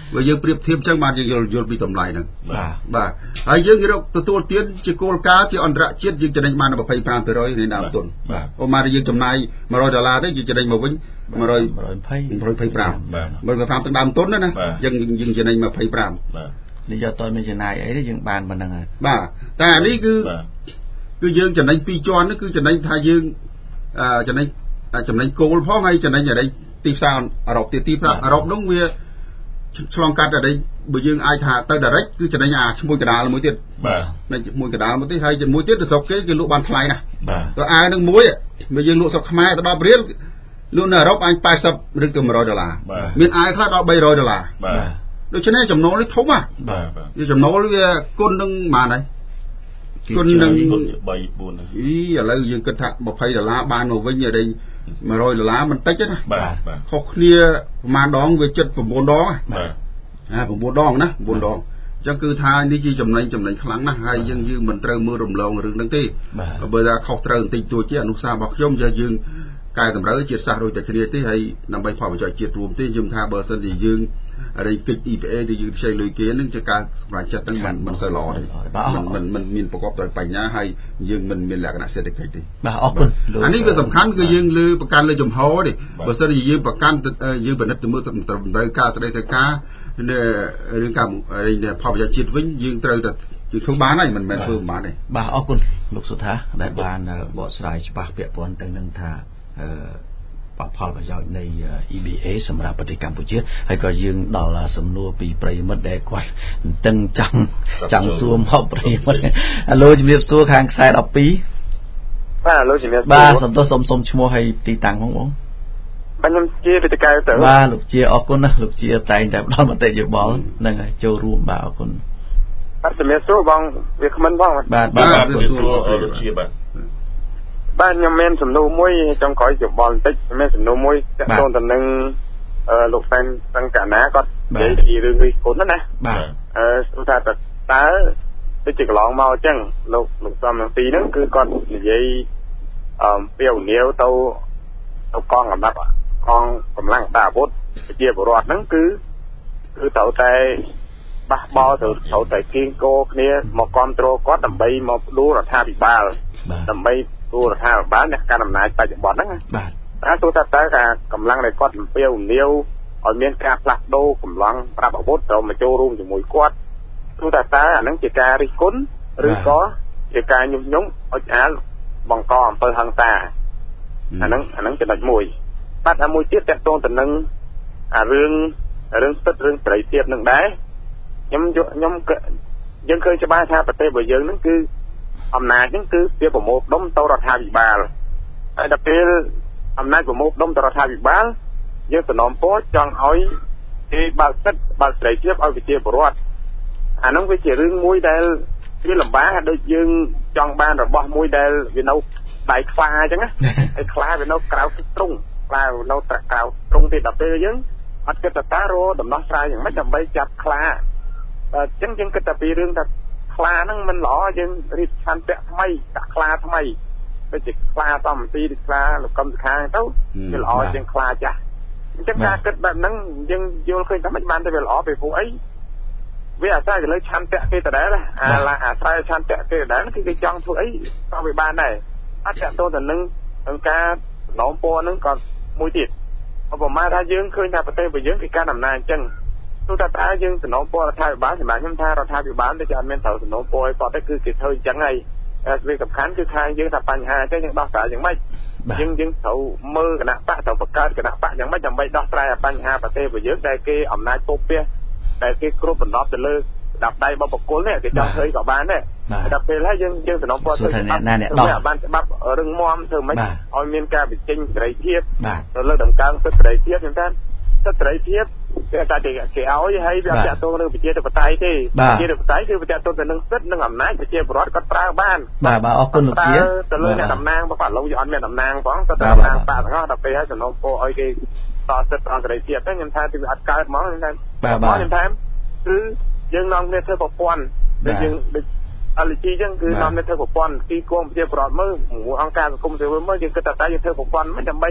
បើយើងប្រៀបធៀបចឹងបានយើងយល់យល់ពីតម្លៃហ្នឹងបាទបាទហើយយើងរកទទួលទានជាគោលការណ៍ជាអន្តរជាតិយើងចំណេញបាន ยี่สิบห้าเปอร์เซ็นต์ នៃដើមទុនឧបមាយើងចំណាយone hundredដុល្លារទេយើងចំណេញមកវិញone hundred twenty one hundred twenty-five one hundred twenty-five ទាំងដើមទុនណាយើងយើងចំណេញtwenty-fiveបាទនេះយកតើមានចំណាយអីទេយើងបានប៉ុណ្ណឹងហើយបាទតែអានេះគឺគឺយើងចំណេញពីរជាន់នេះគឺចំណេញថាយើងអឺចំណេញចំណេញគោលផងហើយចំណេញអីទីផ្សារអឺរ៉ុបទីផ្សារអឺរ៉ុបនោះវាឆ្លងកាត់អីបើយើងអាចថាទៅ direct គឺចំណេញអាឈ្មោះកដាលមួយទៀតបាទឈ្មោះកដាលមួយទៀតហើយជាមួយទៀតទៅស្រុកគេគេលក់បានថ្លៃណាស់បាទអានឹងមួយបើយើងលក់ស្រុកខ្មែរទៅដល់រៀលលក់នៅអឺរ៉ុបអាចeightyឬក៏one hundredដុល្លារមានអាយខ្លះដល់three hundredដុល្លារបាទដូច្នេះចំណូលនេះធំណាស់បាទបាទចំណូលវាគុណនឹងប៉ុន្មានហើយគុណនឹង three four អីឥឡូវយើងគិតថាtwentyដុល្លារបានមកវិញឯងone hundredដុល្លារមិនតិចទេណាបាទខុសគ្នាប្រហែលដងវាseventy-nineដងបាទអាnineដងណាnineដងអញ្ចឹងគឺថានេះជាចំណេញចំណេញខ្លាំងណាស់ហើយយើងយើងមិនត្រូវមើលរំលងរឿងហ្នឹងទេបើថាខុសត្រូវបន្តិចតួចទេអនុសាសន៍របស់ខ្ញុំយើងយើងកែតម្រូវជាតិសាសន៍ដូចតែគ្នាទេហើយដើម្បីផលប្រយោជន៍ជាតិរួមទេខ្ញុំថាបើសិនជាយើងរៃកិច្ច E P A ដែលយើងខ្ចីលុយគេនឹងជាការសម្រេចចិត្តហ្នឹងមិនមិនសូវល្អទេមិនមិនមានប្រកបដោយបញ្ញាហើយយើងមិនមានលក្ខណៈសេដ្ឋកិច្ចទេបាទអរគុណអានេះវាសំខាន់គឺយើងលើប្រកាន់លើចំហទេបើសិនជាយើងប្រកាន់យើងពិនិត្យទៅមើលត្រូវការស្ដីទៅការរឿងការផលប្រយោជន៍ជាតិវិញយើងត្រូវតែយើងធ្វើបានហើយមិនមែនធ្វើមិនបានទេបាទអរគុណលោកសុថាដែលបានបកស្រាយច្បាស់ពាក់ព័ន្ធទៅនឹងថាអឺផលប្រយោជន៍នៃ E B A សម្រាប់ប្រទេសកម្ពុជាហើយក៏យើងដល់សំណួរពីប្រិយមិត្តដែលគាត់តឹងចង់ចង់សួរមកប្រិយមិត្តអាឡូជំរាបសួរខាងខ្សែtwelve បាទអាឡូជំរាបសួរបាទសំទោសសុំសុំឈ្មោះឲ្យទីតាំងផងបងបាទខ្ញុំជាវិទ្យាទៅបាទលោកជាអរគុណណាលោកជាតែងតែផ្ដល់មតិយោបល់ហ្នឹងហើយចូលរួមបាទអរគុណបាទជំរាបសួរបងវាគ្មិនផងបាទបាទជំរាបសួរលោកជាបាទបាទខ្ញុំមានសំណួរមួយចង់ក្រោយយោបល់បន្តិចមានសំណួរមួយទាក់ទងទៅនឹងអឺលោកហ្វែនសង្កាណាគាត់និយាយពីរឿងនេះគុណណាបាទអឺគឺថាតើទៅជាកន្លងមកអញ្ចឹងលោកលោកសំទាំងពីរហ្នឹងគឺគាត់និយាយអឺពីវនាវទៅទៅកងកម្លាំងកងកម្លាំងតាអាវុធប្រជាពលរដ្ឋហ្នឹងគឺគឺត្រូវតែបះបោត្រូវត្រូវតែគៀងគោគ្នាមកគ្រប់គ្រងគាត់ដើម្បីមកផ្ដួលរដ្ឋាភិបាលដើម្បីទូរដ្ឋាភិបាលអ្នកកាន់អំណាចបច្ចុប្បន្នហ្នឹងបាទតែទូទៅតើការកម្លាំងនៃគាត់លំពាវនាវឲ្យមានការផ្លាស់ប្ដូរកម្លាំងប្រាប់អាវុធត្រូវមកចូលរួមជាមួយគាត់ទូទៅតើអាហ្នឹងជាការរិះគន់ឬក៏ជាការញុះញង់ឲ្យអាលបង្កអំពើហិង្សាអាហ្នឹងអាហ្នឹងចំណុចមួយបាត់អាមួយទៀតតកតងទៅនឹងអារឿងរឿងសិទ្ធិរឿងសេរីភាពនឹងដែរខ្ញុំខ្ញុំយើងឃើញច្បាស់ថាប្រទេសរបស់យើងហ្នឹងគឺអំណាចហ្នឹងគឺជាប្រមូលផ្ដុំទៅរដ្ឋាភិបាលហើយដល់ពេលអំណាចប្រមូលផ្ដុំទៅរដ្ឋាភិបាលយើងសំណូមពរចង់ឲ្យគេបើកសិទ្ធិបើកសេរីភាពឲ្យប្រជាពលរដ្ឋអាហ្នឹងវាជារឿងមួយដែលវាលំបាកដូចយើងចង់បានរបស់មួយដែលវានៅដៃខ្លាអញ្ចឹងណាហើយខ្លាវានៅក្រៅទ្រុងខ្លានៅក្រៅទ្រុងទេដល់ពេលយើងអត់គិតទៅតារោដំណោះស្រាយយ៉ាងម៉េចដើម្បីចាប់ខ្លាអញ្ចឹងយើងគិតតែពីរឿងថាខ្លាហ្នឹងមិនល្អយើងរៀបឆន្ទៈថ្មីដាក់ខ្លាថ្មីដូចជាខ្លាសំទីឬខ្លាលោកកឹមសុខាទៅវាល្អជាងខ្លាចាស់អញ្ចឹងការគិតបែបហ្នឹងយើងយល់ឃើញថាមិនបានទៅវាល្អពីព្រោះអីវាអាស្រ័យទៅលើឆន្ទៈគេដដែលអាឡាអាស្រ័យឆន្ទៈគេដដែលគឺគេចង់ធ្វើអីក៏វាបានដែរអត់តាក់ទងទៅនឹងការឡំពណ៌ហ្នឹងក៏មួយទៀតឧបមាថាយើងឃើញថាប្រទេសរបស់យើងគេកាន់អំណាចអញ្ចឹងទូទៅតើយើងសំណូមពររដ្ឋាភិបាលសម្រាប់ខ្ញុំថារដ្ឋាភិបាលដូចជាអត់មានត្រូវសំណូមពរឲ្យគាត់ទេគឺគេធ្វើអញ្ចឹងហើយវាសំខាន់គឺថាយើងថាបញ្ហាអញ្ចឹងយើងដោះស្រាយយ៉ាងម៉េចយើងយើងត្រូវមើលគណៈបកត្រូវបង្កើតគណៈបកយ៉ាងម៉េចដើម្បីដោះស្រាយបញ្ហាប្រទេសរបស់យើងដែលគេអំណាចពុះពះដែលគេគ្រប់បណ្ដប់ទៅលើដាប់ដៃបបកុលនេះគេចង់ធ្វើក៏បានដែរដល់ពេលហើយយើងយើងសំណូមពរទៅច្បាប់បានច្បាប់រឹងមាំធ្វើម៉េចឲ្យមានការបញ្ចេញសេរីភាពទៅលើដំណើរសិទ្ធិសេរីភាពខ្ញុំថាសិទ្ធិសេរីភាពគេថាគេគេឲ្យហើយវាអត់តាក់ទងនឹងប្រជាធិបតេយ្យទេប្រជាធិបតេយ្យគឺវាតាក់ទងទៅនឹងសិទ្ធិនិងអំណាចប្រជាពលរដ្ឋគាត់ប្រើបានបាទបាទអរគុណលោកជាទៅលើអ្នកតំណាងបាទលោកអត់មានតំណាងផងទៅតំណាងបាក់ទាំងអស់ដល់ពេលហើយសំណូមពរឲ្យគេតសិទ្ធិសេរីភាពទៅខ្ញុំថាវាអត់កើតហ្មងខ្ញុំថាបាទបាទខ្ញុំថាគឺយើងនាំគ្នាធ្វើប្រព័ន្ធដូចយើងដូចអលជីចឹងគឺនាំគ្នាធ្វើប្រព័ន្ធទីគមប្រជាពលរដ្ឋមើលអង្គការសង្គមស៊ីវិលមើលយើងគិតថាតើយើងធ្វើប្រព័ន្ធមិនដើម្បី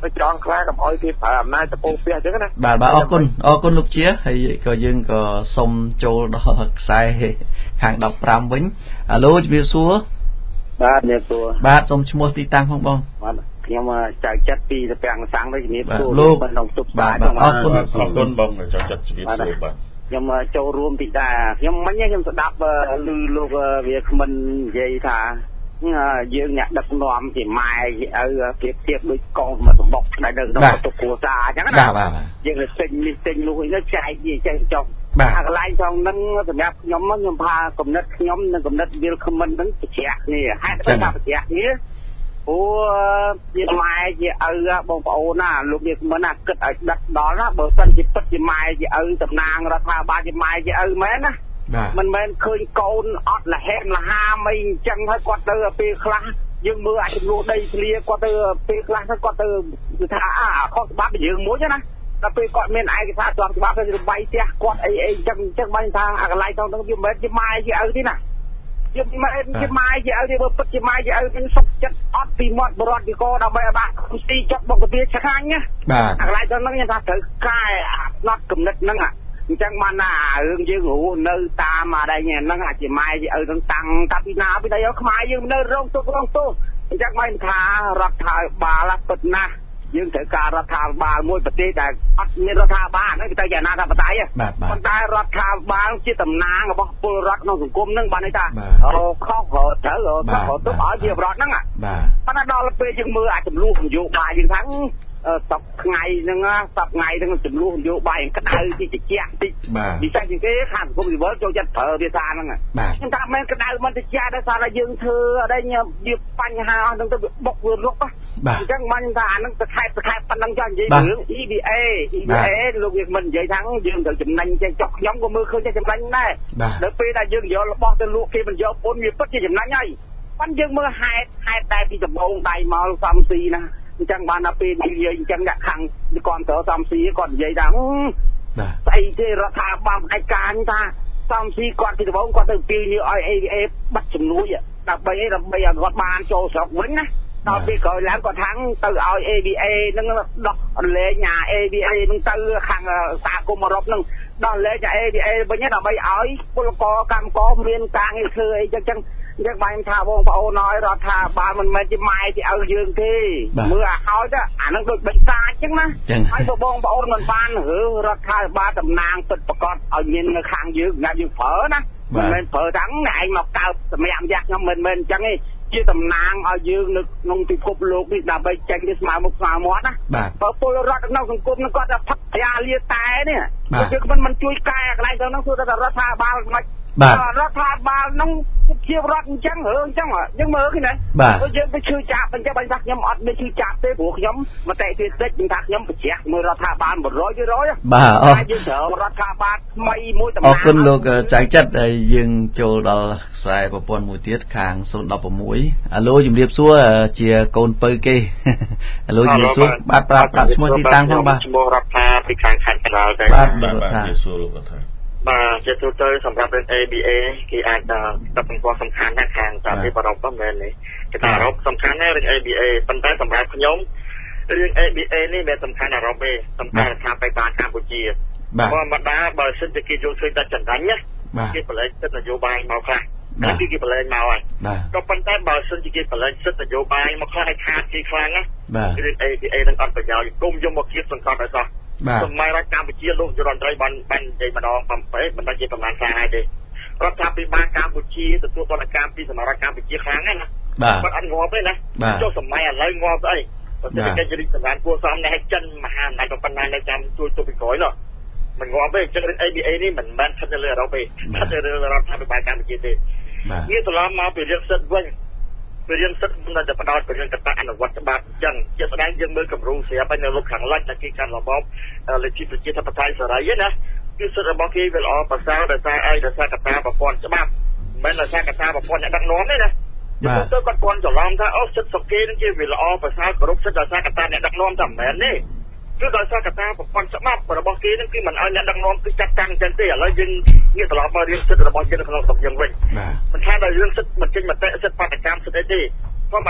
ចង់ខ្លាកុំអោយគេប្រើអំណាចទៅពោផ្ទះអញ្ចឹងណាបាទបាទអរគុណអរគុណលោកជាហើយក៏យើងក៏សូមចូលដល់ខ្សែខាងដប់ប្រាំវិញអាឡូជំរាបសួរបាទជំរាបសួរបាទសូមឈ្មោះទីតាំងផងបងបាទខ្ញុំចៅចិត្តពីទៅពាំងសាំងទៅជំរាបសួរលោកក្នុងទុបបាទអរគុណអរគុណបងចៅចិត្តជំរាបសួរបាទខ្ញុំចូលរួមតិចដែរខ្ញុំមិញខ្ញុំស្ដាប់ឮលោកវាគ្មិននិយាយថាយើងអ្នកដឹកនាំជាម៉ែជាឪប្រៀបធៀបដូចកងសម្បុកដែលនៅក្នុងបន្ទប់គ្រួសារអញ្ចឹងណាយើងទៅទិញនេះទិញនោះទៅចែកវាចេះចុះអាកន្លែងផងហ្នឹងសម្រាប់ខ្ញុំខ្ញុំថាគំនិតខ្ញុំនិងគំនិតវាគ្មិនហ្នឹងប្រជ្រះគ្នាហេតុតែថាប្រជ្រះគ្នាអូជាម៉ែជាឪបងប្អូនណាលោកវាគ្មិនណាគិតឲ្យដឹកដល់ណាបើសិនជាពិតជាម៉ែជាឪតំណាងរដ្ឋាភិបាលជាម៉ែជាឪមែនណាមិនមែនឃើញកូនអត់លហេមលហាមអីអញ្ចឹងហើយគាត់ទៅពេលខ្លះយើងមើលអាចចំនួនដីធ្លីគាត់ទៅពេលខ្លះគាត់ទៅគឺថាអាខុសច្បាប់យើងមួយណាដល់ពេលគាត់មានឯកសារជាប់ច្បាប់ទៅរបាយផ្ទះគាត់អីអីអញ្ចឹងអញ្ចឹងបានថាអាកន្លែងទៅនឹងវាមិនមែនជាម៉ែជាឪទេណាជាម៉ែជាម៉ែជាឪទេបើពិតជាម៉ែជាឪនឹងសុខចិត្តអត់ពីមាត់បរតពីកដើម្បីឲ្យបាក់គុំទីចុកបុកទៅឆ្ងាញ់ណាបាទអាកន្លែងទៅនឹងខ្ញុំថាត្រូវកែអាណត់គំនិតហ្នឹងអញ្ចឹងបានណារឿងយើងរស់នៅតាមអីហ្នឹងអាចជាម៉ែជាឪនឹងតាំងតាពីណាពីណីខ្មែរយើងនៅរងទុករងទោសអញ្ចឹងបានថារដ្ឋាភិបាលពិតណាស់យើងត្រូវការរដ្ឋាភិបាលមួយប្រទេសដែលអត់មានរដ្ឋាភិបាលហ្នឹងគឺទៅជាអាណាធិបតេយ្យប៉ុន្តែរដ្ឋាភិបាលជាតំណាងរបស់ពលរដ្ឋក្នុងសង្គមហ្នឹងបានន័យថាអូខុសត្រូវត្រូវខុសទុកឲ្យជារដ្ឋហ្នឹងប៉ុន្តែដល់ពេលយើងមើលអាចចំនួននយោបាយយើងថាសពថ្ងៃហ្នឹងសពថ្ងៃហ្នឹងចំនួននយោបាយក្តៅទីតិចតិចពិសេសជាងគេខាងសង្គមស៊ីវិលចូលចិត្តប្រើវាថាហ្នឹងខ្ញុំថាមិនក្តៅមិនតិចដែរសារតែយើងធ្វើអីវាបញ្ហាហ្នឹងទៅបុកវារុកអញ្ចឹងមិនថាអាហ្នឹងទៅខែទៅខែប៉ុណ្ណឹងចង់និយាយរឿង E B A E B A លោកវាមិននិយាយថាយើងត្រូវចំណេញចេះចុះខ្ញុំក៏មើលឃើញចេះចំណេញដែរដល់ពេលដែលយើងយករបស់ទៅលក់គេមិនយកពន្ធវាពិតជាចំណេញហើយប៉ុន្តែយើងមើលហេតុហេតុតែពីដំបូងដៃមកសំស៊ីណាអញ្ចឹងបានដល់ពេលនិយាយអញ្ចឹងអ្នកខាងគាត់ទៅសំស៊ីគាត់និយាយថាស្អីទេរដ្ឋាភិបាលផ្ដាច់ការថាសំស៊ីគាត់ពីដំបូងគាត់ទៅពីនេះឲ្យ A V A បាត់ជំនួយដើម្បីអីដើម្បីឲ្យគាត់បានចូលស្រុកវិញណាដល់ពេលក្រោយឡើងគាត់ថាំងទៅឲ្យ A V A ហ្នឹងដោះលែងអា A V A ហ្នឹងទៅខាងសហគមន៍អឺរ៉ុបហ្នឹងដោះលែងអា A V A វិញដើម្បីឲ្យពលករកម្មករមានការងារធ្វើអីចឹងចឹងយើងបានថាបងប្អូនឲ្យរដ្ឋាភិបាលមិនមែនជាម៉ែជាឪយើងទេមើលឲ្យហើយទៅអាហ្នឹងដូចបិសាចចឹងណាហើយបងប្អូនមិនបានរឿងរដ្ឋាភិបាលតំណាងពិតប្រកបឲ្យមាននៅខាងយើងណាយើងប្រើណាមិនមែនប្រើទាំងឯងមកកើបសម្រាប់យ៉ាខ្ញុំមិនមែនអញ្ចឹងទេជាតំណាងឲ្យយើងនៅក្នុងពិភពលោកនេះដើម្បីចេញទៅស្មើមុខស្មើមាត់ណាបើពលរដ្ឋក្នុងសង្គមនឹងគាត់ថាផឹកប្រាលាតែនេះយើងមិនមិនជួយកែកន្លែងទៅហ្នឹងគឺថារដ្ឋាភិបាលមិនរដ្ឋាភិបាលហ្នឹងជារដ្ឋអញ្ចឹងរឿងអញ្ចឹងយើងមើលឃើញណាព្រោះយើងទៅឈឺចាប់អញ្ចឹងបើថាខ្ញុំអត់មានឈឺចាប់ទេព្រោះខ្ញុំមតិទៀតតិចខ្ញុំថាខ្ញុំបញ្ជាក់មើលរដ្ឋាភិបាលmột trăm% បាទអរយើងត្រូវរដ្ឋាភិបាលថ្មីមួយតំណាងអរគុណលោកចៅចិត្តហើយយើងចូលដល់ខ្សែប្រព័ន្ធមួយទៀតខាងศูนย์หกหกអាឡូជំរាបសួរជាកូនពៅគេអាឡូជំរាបសួរបាទប្រាប់ប្រាប់ឈ្មោះទីតាំងផងបាទឈ្មោះរដ្ឋាពីខាងខេត្តកណ្ដាលដែរបាទបាទជំរាបសួរលោករដ្ឋាបាទជាទូទៅសម្រាប់រឿង A B A គេអាចដាក់ទំព័រសំខាន់ណាស់ខាងសហភាពអឺរ៉ុបហ្នឹងមែនទេគេថាអឺរ៉ុបសំខាន់ណាស់រឿង A B A ប៉ុន្តែសម្រាប់ខ្ញុំរឿង A B A នេះមិនសំខាន់អឺរ៉ុបទេសំខាន់រដ្ឋាភិបាលកម្ពុជាព្រោះម្ដងបើសិនជាគេយល់ឃើញតែចំណេញណាគេបលែងសិទ្ធិនយោបាយមកខ្លះតែគេគេបលែងមកហើយក៏ប៉ុន្តែបើសិនជាគេបលែងសិទ្ធិនយោបាយមកខ្លះឲ្យខាតគេខ្លាំងណារឿង A B A នឹងអត់ប្រយោជន៍គុំយកមកគៀបសង្កត់ឲ្យសោះសម័យរដ្ឋកម្ពុជាលោកយុរដ្ឋមន្ត្រីបានបាននិយាយម្ដងបំពេមិនដឹងជាប្រមាណសារហើយទេរដ្ឋាភិបាលកម្ពុជាទទួលបដកម្មពីសមរដ្ឋកម្ពុជាខ្លាំងណាស់ណាគាត់អត់ងាប់ទេណាចុះសម័យឥឡូវងាប់ស្អីប្រទេសកិច្ចរីកចម្រើនគួរសមនេះឲ្យចិនមហាអំណាចប៉ុណ្ណានៅចាំជួយទុកពីក្រោយនោះមិនងាប់ទេអញ្ចឹងរឿង A B A នេះមិនមែនស្ថិតនៅលើអឺរ៉ុបទេស្ថិតនៅលើរដ្ឋាភិបាលកម្ពុជាទេវាត្រឡប់មកពីរឿងសិទ្ធិវិញពីរឿងសិទ្ធិមិនតែផ្ដោតពីរឿងកត្តាអនុវត្តច្បាប់អញ្ចឹងជាស្ដែងយើងមើលគម្រោងស្រាប់ហើយនៅលោកខាងលិចដែលគេកាន់របបលទ្ធិប្រជាធិបតេយ្យសេរីណាគឺសិទ្ធិរបស់គេវាល្អប្រសើរដោយសារអីដោយសារកត្តាប្រព័ន្ធច្បាប់មិនដោយសារកត្តាប្រព័ន្ធអ្នកដឹកនាំទេណាបាទទៅគាត់គាត់ច្រឡំថាអូសិទ្ធិសុគេនឹងជាវាល្អប្រសើរគ្រប់សិទ្ធិដោយសារកត្តាអ្នកដឹកនាំតែមិនមែនទេគឺដោយសារកត្តាប្រព័ន្ធច្បាប់របស់គេនឹងគឺមិនឲ្យអ្នកដឹកនាំគឺចាត់តាំងចឹងទេឥឡូវយើងងាកត្រឡប់មករឿងសិទ្ធិរបស់យើងនៅក្នុងស្រុកយើងវិញមិនថាដល់រឿងសិទ្ធិមិនចេញមតិសិទ្ធិបដកម្មសិទ្ធិអីទេធម្មតាជា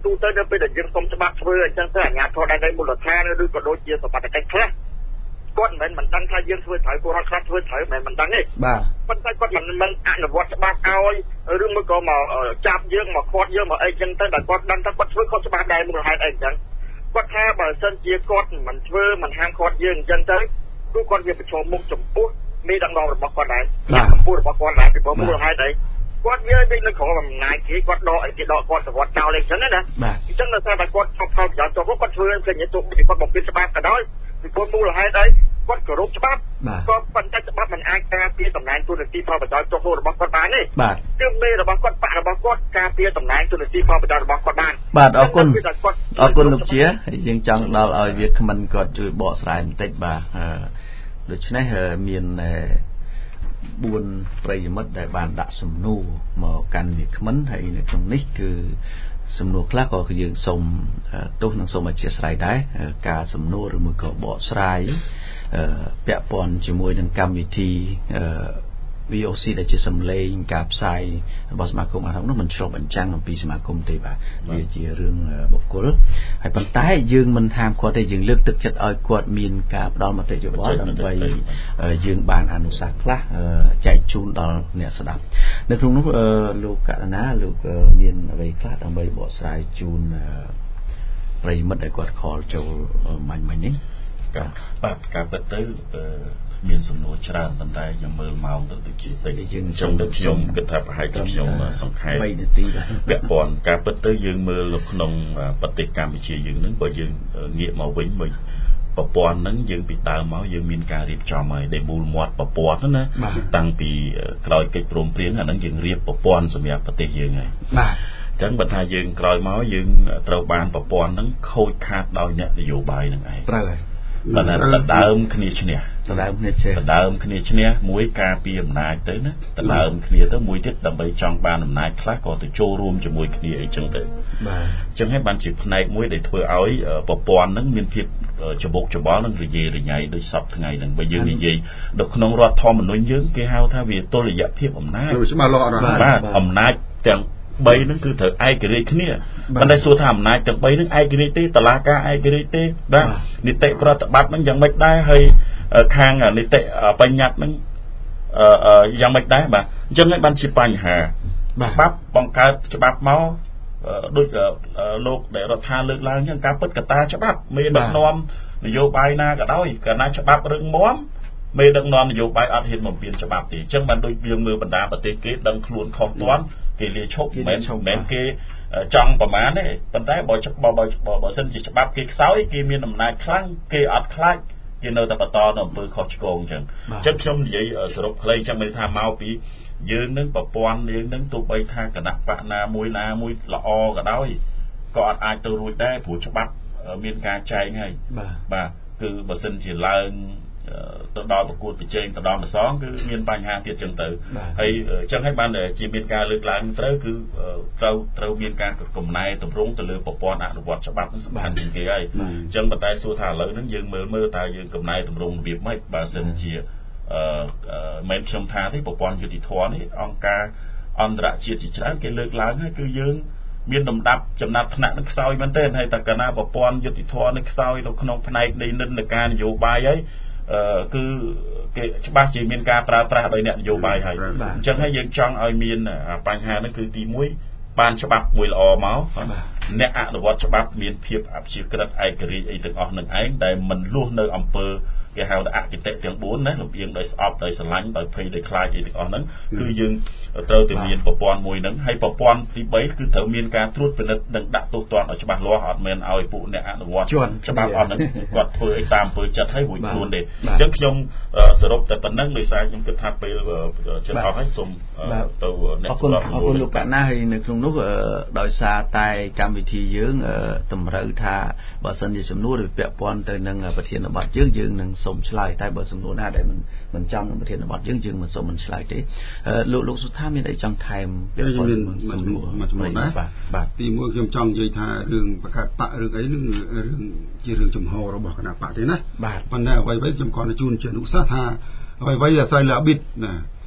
ទូទៅនៅពេលដែលយើងសុំច្បាប់ធ្វើអញ្ចឹងទៅអាជ្ញាធរដែនដីមូលដ្ឋានឬក៏ដូចជាសម្បត្តិកិច្ចខ្លះគាត់មិនមិនដឹងថាយើងធ្វើត្រូវពលរដ្ឋខ្លះធ្វើត្រូវមិនមិនដឹងទេបាទប៉ុន្តែគាត់មិនមិនអនុវត្តច្បាប់ឲ្យឬមួយក៏មកចាប់យើងមកខាត់យើងមកអីចឹងទៅតែគាត់ដឹងថាគាត់ធ្វើខុសច្បាប់ដែរមូលហេតុអីចឹងគាត់ថាបើសិនជាគាត់មិនធ្វើមិនហាមឃាត់យើងអញ្ចឹងទៅគឺគាត់វាប្រឈមមុខចំពោះមេដឹកនាំរបស់គាត់ដែរចំពោះរបស់គាត់ដែរពីព្រោះមូលហេតុអីគាត់វាវិញនៅក្រោមអំណាចគេគាត់ដកអីគេដកគាត់សវត្តចោលអីចឹងណាអញ្ចឹងនៅតែគាត់ខំខំប្រយ័ត្នទៅគាត់ធ្វើឃើញទៅពីគាត់បំពេញច្បាប់ក៏ដោយពីព្រោះមូលហេតុអីគាត់គោរពច្បាប់ក៏ប៉ុន្តែច្បាប់មិនអាចការពារតំណែងទូនាទីផលប្រយោជន៍ចុះហូររបស់គាត់បានទេគឺមេរបស់គាត់បាក់របស់គាត់ការពារតំណែងទូនាទីផលប្រយោជន៍របស់គាត់បានបាទអរគុណអរគុណលោកជាយើងចង់ដល់ឲ្យវាគ្មិនគាត់ជួយបកស្រាយបន្តិចបាទដូច្នេះមានបួនប្រិយមិត្តដែលបានដាក់សំណួរមកកាន់វាគ្មិនហើយនៅក្នុងនេះគឺសំណួរខ្លះក៏យើងសូមទោសនឹងសូមអធិស្ឋានដែរការសំណួរឬមួយក៏បកស្រាយពាក់ព័ន្ធជាមួយនឹងកម្មវិធី วี โอ ซี ដែលជាសំឡេងការផ្សាយរបស់សមាគមអារម្មណ៍នោះមិនឆ្លុះបញ្ចាំងអំពីសមាគមទេបាទវាជារឿងបុគ្គលហើយប៉ុន្តែយើងមិនហាមគាត់ទេយើងលើកទឹកចិត្តឲ្យគាត់មានការផ្ដល់មតិយោបល់ដើម្បីយើងបានអនុសាសន៍ខ្លះចែកជូនដល់អ្នកស្ដាប់នៅក្នុងនោះលោកកណ្ណាលោកមានអ្វីខ្លះដើម្បីបកស្រាយជូនប្រិយមិត្តដែលគាត់ខលចូលមាញ់មិញនេះបាទការពិតទៅមានសំណួរច្រើនប៉ុន្តែខ្ញុំមើលម៉ោងទៅដូចជាតិចយើងចង់ដូចខ្ញុំគិតថាប្រហែលជាខ្ញុំសង្ខេបបីនាទីពាក់ព័ន្ធការពិតទៅយើងមើលនៅក្នុងប្រទេសកម្ពុជាយើងនឹងបើយើងងាកមកវិញវិញប្រព័ន្ធហ្នឹងយើងពីដើមមកយើងមានការរៀបចំហើយដែលមូលមាត់ប្រព័ន្ធណាតាំងពីក្រោយកិច្ចព្រមព្រៀងអាហ្នឹងយើងរៀបប្រព័ន្ធសម្រាប់ប្រទេសយើងហើយបាទអញ្ចឹងបើថាយើងក្រោយមកយើងត្រូវបានប្រព័ន្ធហ្នឹងខូចខាតដោយអ្នកនយោបាយហ្នឹងឯងត្រូវហើយតែដដើមគ្នាឈ្នះដដើមគ្នាឈ្នះដដើមគ្នាឈ្នះមួយការពីអំណាចទៅណាដដើមគ្នាទៅមួយទៀតដើម្បីចង់បានអំណាចខ្លះក៏ទៅចូលរួមជាមួយគ្នាអីចឹងទៅបាទអញ្ចឹងហើយបានជាផ្នែកមួយដែលធ្វើឲ្យប្រព័ន្ធហ្នឹងមានភាពច្បុកច្បល់និងរញ៉េរញ៉ៃដោយសពថ្ងៃហ្នឹងបើយើងនិយាយនៅក្នុងរដ្ឋធម្មនុញ្ញយើងគេហៅថាវាតុល្យភាពអំណាចច្បាស់លាស់អត់បាទអំណាចទាំងបីហ្នឹងគឺត្រូវឯករាជ្យគ្នាប៉ុន្តែសួរថាអំណាចទាំងបីហ្នឹងឯករាជ្យទេតុលាការឯករាជ្យទេបាទនីតិប្រតិបត្តិហ្នឹងយ៉ាងម៉េចដែរហើយខាងនីតិបញ្ញត្តិហ្នឹងយ៉ាងម៉េចដែរបាទអញ្ចឹងហើយបានជាបញ្ហាច្បាប់បង្កើតច្បាប់មកដូចលោកដែលរដ្ឋាភិបាលលើកឡើងអញ្ចឹងការពិតកត្តាច្បាប់មេដឹកនាំនយោបាយណាក៏ដោយកាលណាច្បាប់រឹងមាំមេដឹកនាំនយោបាយអត់ហ៊ានបំពានច្បាប់ទេអញ្ចឹងបានដូចយើងមើលបណ្ដាប្រទេសគេដឹងខ្លួនខុសទាន់គេលាឈប់មិនមែនមិនមែនគេចង់ប្រមាណទេប៉ុន្តែបើបើបើសិនជាច្បាប់គេខ្សោយគេមានអំណាចខ្លាំងគេអត់ខ្លាចគេនៅតែបន្តនៅអំពើខុសឆ្គងអញ្ចឹងអញ្ចឹងខ្ញុំនិយាយសរុបខ្លីអញ្ចឹងមានថាមកពីយើងនឹងប្រព័ន្ធយើងនឹងទោះបីថាគណៈបកណាមួយណាមួយល្អក៏ដោយក៏អត់អាចទៅរួចដែរព្រោះច្បាប់មានការចែងហើយបាទគឺបើសិនជាឡើងទៅដល់ប្រកួតប្រជែងទៅដល់ម្សងគឺមានបញ្ហាទៀតចឹងទៅហើយចឹងហើយបានជាមានការលើកឡើងត្រូវគឺត្រូវត្រូវមានការកំណែតម្រង់ទៅលើប្រព័ន្ធអនុវត្តច្បាប់នឹងសំខាន់ជាងគេហើយចឹងប៉ុន្តែសួរថាឥឡូវហ្នឹងយើងមើលមើលតើយើងកំណែតម្រង់របៀបម៉េចបើសិនជាអឺមិនខ្ញុំថាទេប្រព័ន្ធយុតិធម៌នេះអង្គការអន្តរជាតិជាច្រើនគេលើកឡើងហើយគឺយើងមានលំដាប់ចំណាត់ថ្នាក់នឹងខ្សោយមែនទេហើយតែកាលណាប្រព័ន្ធយុតិធម៌នេះខ្សោយនៅក្នុងផ្នែកនៃនិន្នាការនយោបាយហើយអឺគឺគេច្បាស់ជាមានការប្រើប្រាស់ដោយអ្នកនយោបាយហើយអញ្ចឹងហើយយើងចង់ឲ្យមានបញ្ហានេះគឺទីមួយបានច្បាប់មួយល្អមកអ្នកអនុវត្តច្បាប់មានភាពអព្យាក្រឹតឯករាជ្យអីទាំងអស់នឹងឯងដែលមិនលួសនៅអំពើគេហៅថាអគតិទាំងបួនណាលំអៀងដោយស្អប់ដោយស្រឡាញ់ដោយភ័យដោយខ្លាចអីទាំងអស់ហ្នឹងគឺយើងត្រូវតែមានប្រព័ន្ធមួយហ្នឹងហើយប្រព័ន្ធទីបីគឺត្រូវមានការត្រួតពិនិត្យនិងដាក់ទោសទណ្ឌឲ្យច្បាស់លាស់អត់មែនឲ្យពួកអ្នកអនុវត្តច្បាប់អត់ហ្នឹងគាត់ធ្វើអីតាមអំពើចិត្តឲ្យរួចខ្លួនទេអញ្ចឹងខ្ញុំសរុបតែប៉ុណ្្នឹងដោយសារខ្ញុំគិតថាពេលចិត្តអស់ហើយសូមទៅអ្នកស្ដាប់អរគុណលោកកណាហើយនៅក្នុងនោះដោយសារតែកម្មវិធីយើងតម្រូវថាបើសិនជាសំណួរឬពាក់ព័ន្ធទៅនឹងប្រធានបទយើងយើងនឹងសូមឆ្លើយតែបើសំណួរណាដែលមិនមិនចំនឹងប្រធានបទយើងយើងមិនសូមមិនឆ្លើយទេលោកលោកសុថាមានអីចង់ថែមពាក់ព័ន្ធនឹងសំណួរមួយចំនួនណាបាទទីមួយខ្ញុំចង់និយាយថារឿងបង្កើតបករឿងអីនឹងរឿងជារឿងចំហរបស់គណៈបកទេណាបាទប៉ុន្តែអ្វីៗខ្ញុំគាត់ជូនជាអនុសាសន៍ថាអ្វីៗអាស្រ័យលើអាប៊ីតណា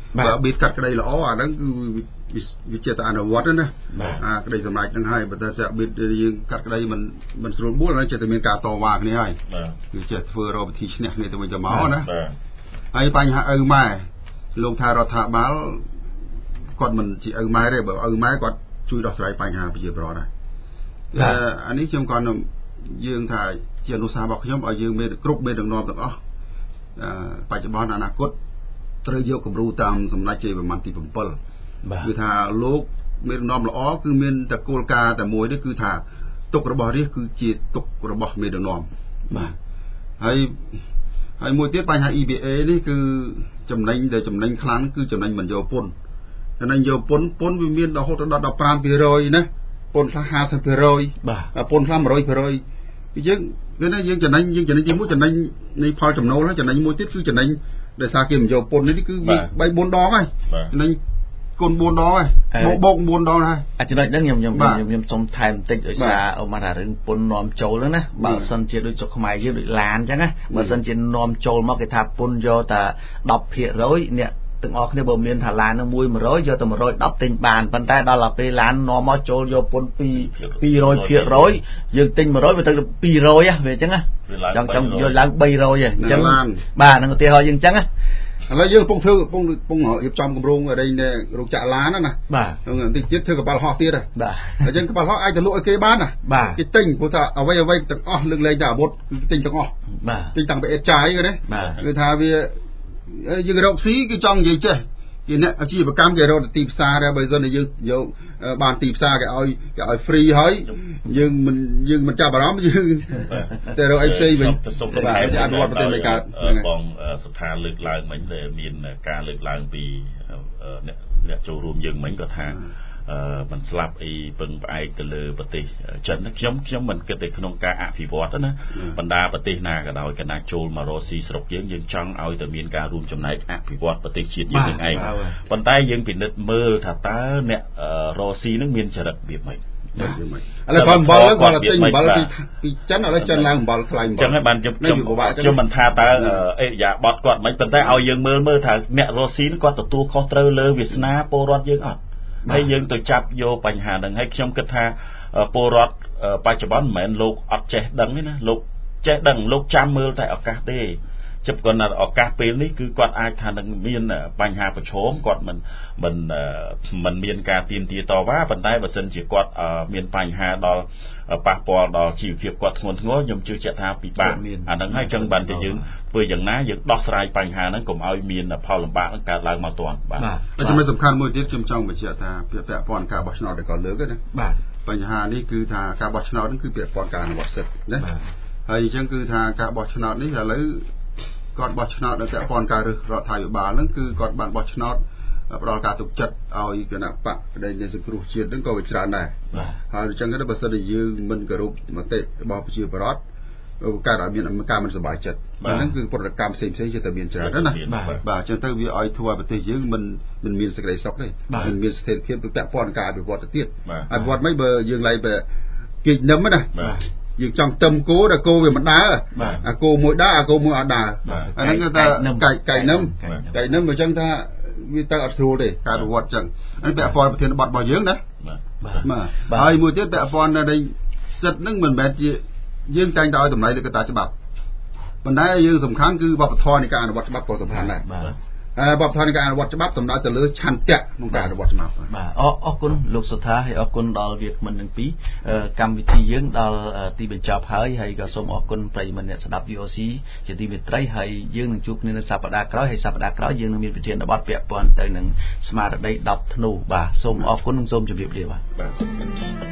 បើបៀតកាត់ក្តីល្អអាហ្នឹងគឺវាជាតែអនុវត្តណាអាក្តីសម្រេចហ្នឹងហើយបើតែសាក់បៀតយើងកាត់ក្តីមិនមិនស្រួលបួលហ្នឹងជាតែមានការតវ៉ាគ្នាហើយគឺចេះធ្វើរកវិធីឈ្នះគ្នាទៅវិញទៅមកណាហើយបញ្ហាឪម៉ែលោកថារដ្ឋាភិបាលគាត់មិនជាឪម៉ែទេបើឪម៉ែគាត់ជួយដោះស្រាយបញ្ហាប្រជាពលរដ្ឋដែរអានេះខ្ញុំគាត់យើងថាជាអនុសាសន៍របស់ខ្ញុំឲ្យយើងមានគ្រប់មេដឹកនាំទាំងអស់បច្ចុប្បន្នអនាគតត្រូវយកគំរូតាមសម្ដេចជ័យវរ្ម័នទី7គឺថាលោកមេដឹកនាំល្អគឺមានតែគោលការណ៍តែមួយនេះគឺថាទុករបស់រាជគឺជាទុករបស់មេដឹកនាំបាទហើយហើយមួយទៀតបញ្ហា E B A នេះគឺចំណេញដែលចំណេញខ្លាំងគឺចំណេញមិនយកពន្ធចំណេញយកពន្ធពន្ធវាមានរហូតដល់ 15% ណាពន្ធខ្លះ 50% បាទពន្ធខ្លះ 100% យើងគឺថាយើងចំណេញយើងចំណេញទីមួយចំណេញនៃផលចំណូលហើយចំណេញមួយទៀតគឺចំណេញដោយសារគេមិនយកពន្ធនេះគឺវាបីបួនដងហើយចំណេញគុណបួនដងហើយបូកបូកបួនដងហើយអាចំណុចហ្នឹងខ្ញុំខ្ញុំខ្ញុំខ្ញុំសុំថែមបន្តិចដោយសារអូមកថារឿងពន្ធនាំចូលហ្នឹងណាបើសិនជាដូចចុកខ្មែរយើងដូចឡានអញ្ចឹងណាបើសិនជានាំចូលមកគេថាពន្ធយកតែ ដប់ភាគរយ អ្នកទាំងអស់គ្នាបើមានថាឡាននឹង មួយរយ យកតែ មួយរយដប់ ទិញបានប៉ុន្តែដល់ដល់ពេលឡាននាំមកចូលយកពន្ធ ពីររយភាគរយ យើងទិញ មួយរយ វាទៅ ពីររយ ហ៎វាអញ្ចឹងណាចង់ចង់យកឡើង បីរយ ហ៎អញ្ចឹងបាទនឹងឧទាហរណ៍យើងអញ្ចឹងណាឥឡូវយើងកំពុងធ្វើកំពុងកំពុងរៀបចំគម្រោងអីនៅរោងចក្រឡានណាបាទបន្តិចទៀតធ្វើកប៉ាល់ហោះទៀតហើយបាទអញ្ចឹងកប៉ាល់ហោះអាចទៅលក់ឲ្យគេបានណាគេទិញព្រោះថាអ្វីអ្វីទាំងអស់លើកលែងតែអាវុធគឺទិញទាំងអស់បាទទិញតាំងពីអេតចាយណាគឺថាវាយើងរកស៊ីគឺចង់និយាយចេះគេអ្នកអាជីវកម្មគេរកទីផ្សារដែរបើមិនយើងយកបានទីផ្សារគេឲ្យគេឲ្យ free ហើយយើងមិនយើងមិនចាប់អារម្មណ៍យើងតែរកអីផ្សេងវិញបាទអនុវត្តប្រទេសអមេរិកបងស្ថានលើកឡើងមិញដែលមានការលើកឡើងពីអ្នកអ្នកចូលរួមយើងមិញក៏ថាមិនស្លាប់អីពឹងផ្អែកទៅលើប្រទេសចិនខ្ញុំខ្ញុំមិនគិតតែក្នុងការអភិវឌ្ឍណាបណ្ដាប្រទេសណាក៏ដោយកណាចូលមករកស៊ីស្រុកយើងយើងចង់ឲ្យតែមានការរួមចំណែកអភិវឌ្ឍប្រទេសជាតិយើងនឹងឯងប៉ុន្តែយើងពិនិត្យមើលថាតើអ្នករកស៊ីនឹងមានចរិតរបៀបម៉េចឥឡូវគាត់អំបិលគាត់ទិញអំបិលពីពីចិនឥឡូវចិនឡើងអំបិលថ្លៃអំបិលចឹងហើយបានខ្ញុំខ្ញុំមិនថាតើអេយ៉ាបត់គាត់មិនប៉ុន្តែឲ្យយើងមើលមើលថាអ្នករកស៊ីគាត់ទទួលខុសត្រូវលើវាសនាពលរដ្ឋយើងអត់ហើយយើងទៅចាប់យកបញ្ហាហ្នឹងហើយខ្ញុំគិតថាពលរដ្ឋបច្ចុប្បន្នមិនមែនលោកអត់ចេះដឹងទេណាលោកចេះដឹងលោកចាំមើលតែឱកាសទេជិបគាត់ណាឱកាសពេលនេះគឺគាត់អាចថានឹងមានបញ្ហាប្រឈមគាត់មិនមិនមិនមានការទៀមទាតវ៉ាប៉ុន្តែបើសិនជាគាត់មានបញ្ហាដល់ប៉ះពាល់ដល់ជីវភាពគាត់ធ្ងន់ធ្ងរខ្ញុំជឿជាក់ថាពិបាកអាហ្នឹងហើយចឹងបានតែយើងធ្វើយ៉ាងណាយើងដោះស្រាយបញ្ហាហ្នឹងកុំឲ្យមានផលលំបាកហ្នឹងកើតឡើងមកទាន់បាទតែចំណុចសំខាន់មួយទៀតខ្ញុំចង់បញ្ជាក់ថាពាក់ព័ន្ធការបោះឆ្នោតដែលក៏លើកណាបាទបញ្ហានេះគឺថាការបោះឆ្នោតហ្នឹងគឺពាក់ព័ន្ធការអនុវត្តសិទ្ធិណាហើយអញ្ចឹងគឺថាការបោះឆ្នោតនេះឥឡូវគាត់បោះឆ្នោតដោយពាក់ព័ន្ធការរដ្ឋាភិបាលហ្នឹងគឺគាត់បានបោះឆ្នោតផ្ដល់ការទុកចិត្តឲ្យគណៈបកដែលនៃសង្គ្រោះជាតិហ្នឹងក៏វាច្រើនដែរហើយអញ្ចឹងទៅបើសិនជាយើងមិនគោរពមតិរបស់ប្រជាពលរដ្ឋកើតឲ្យមានការមិនសប្បាយចិត្តហ្នឹងគឺប្រតិកម្មផ្សេងផ្សេងជាតែមានច្រើនណាបាទអញ្ចឹងទៅវាឲ្យធ្វើឲ្យប្រទេសយើងមិនមិនមានសេចក្តីសុខទេមិនមានស្ថិរភាពទៅពាក់ព័ន្ធការអភិវឌ្ឍទៅទៀតអភិវឌ្ឍមិនបើយើងឡៃបើគេនឹមណាយើងចង់ទឹមគោដល់គោវាមិនដើរអាគោមួយដើរអាគោមួយអត់ដើរអាហ្នឹងគេថាកៃកៃនឹមកៃនឹមអញ្ចឹងថាវាទៅអត់ស្រួលទេការអភិវឌ្ឍអញ្ចឹងហើយពាក់ព័ន្ធប្រធានបទរបស់យើងណាបាទហើយមួយទៀតពាក់ព័ន្ធនៅសិទ្ធិហ្នឹងមិនមែនជាយើងតែងតែឲ្យតម្លៃលើកត្តាច្បាប់ប៉ុន្តែយើងសំខាន់គឺវប្បធម៌នៃការអនុវត្តច្បាប់ក៏សំខាន់ដែរហើយវប្បធម៌នៃការអនុវត្តច្បាប់សំដៅទៅលើឆន្ទៈក្នុងការអនុវត្តច្បាប់បាទអរអរគុណលោកសុថាហើយអរគុណដល់វាគ្មិនទាំងពីរកម្មវិធីយើងដល់ទីបញ្ចប់ហើយហើយក៏សូមអរគុណប្រិយមិត្តអ្នកស្ដាប់ V O C ជាទីមេត្រីហើយយើងនឹងជួបគ្នានៅសប្តាហ៍ក្រោយហើយសប្តាហ៍ក្រោយយើងនឹងមានប្រធានបទពាក់ព័ន្ធទៅនឹងស្មារតីដប់ធ្នូបាទសូមអរគុណនិងសូមជម្រាបលាបាទ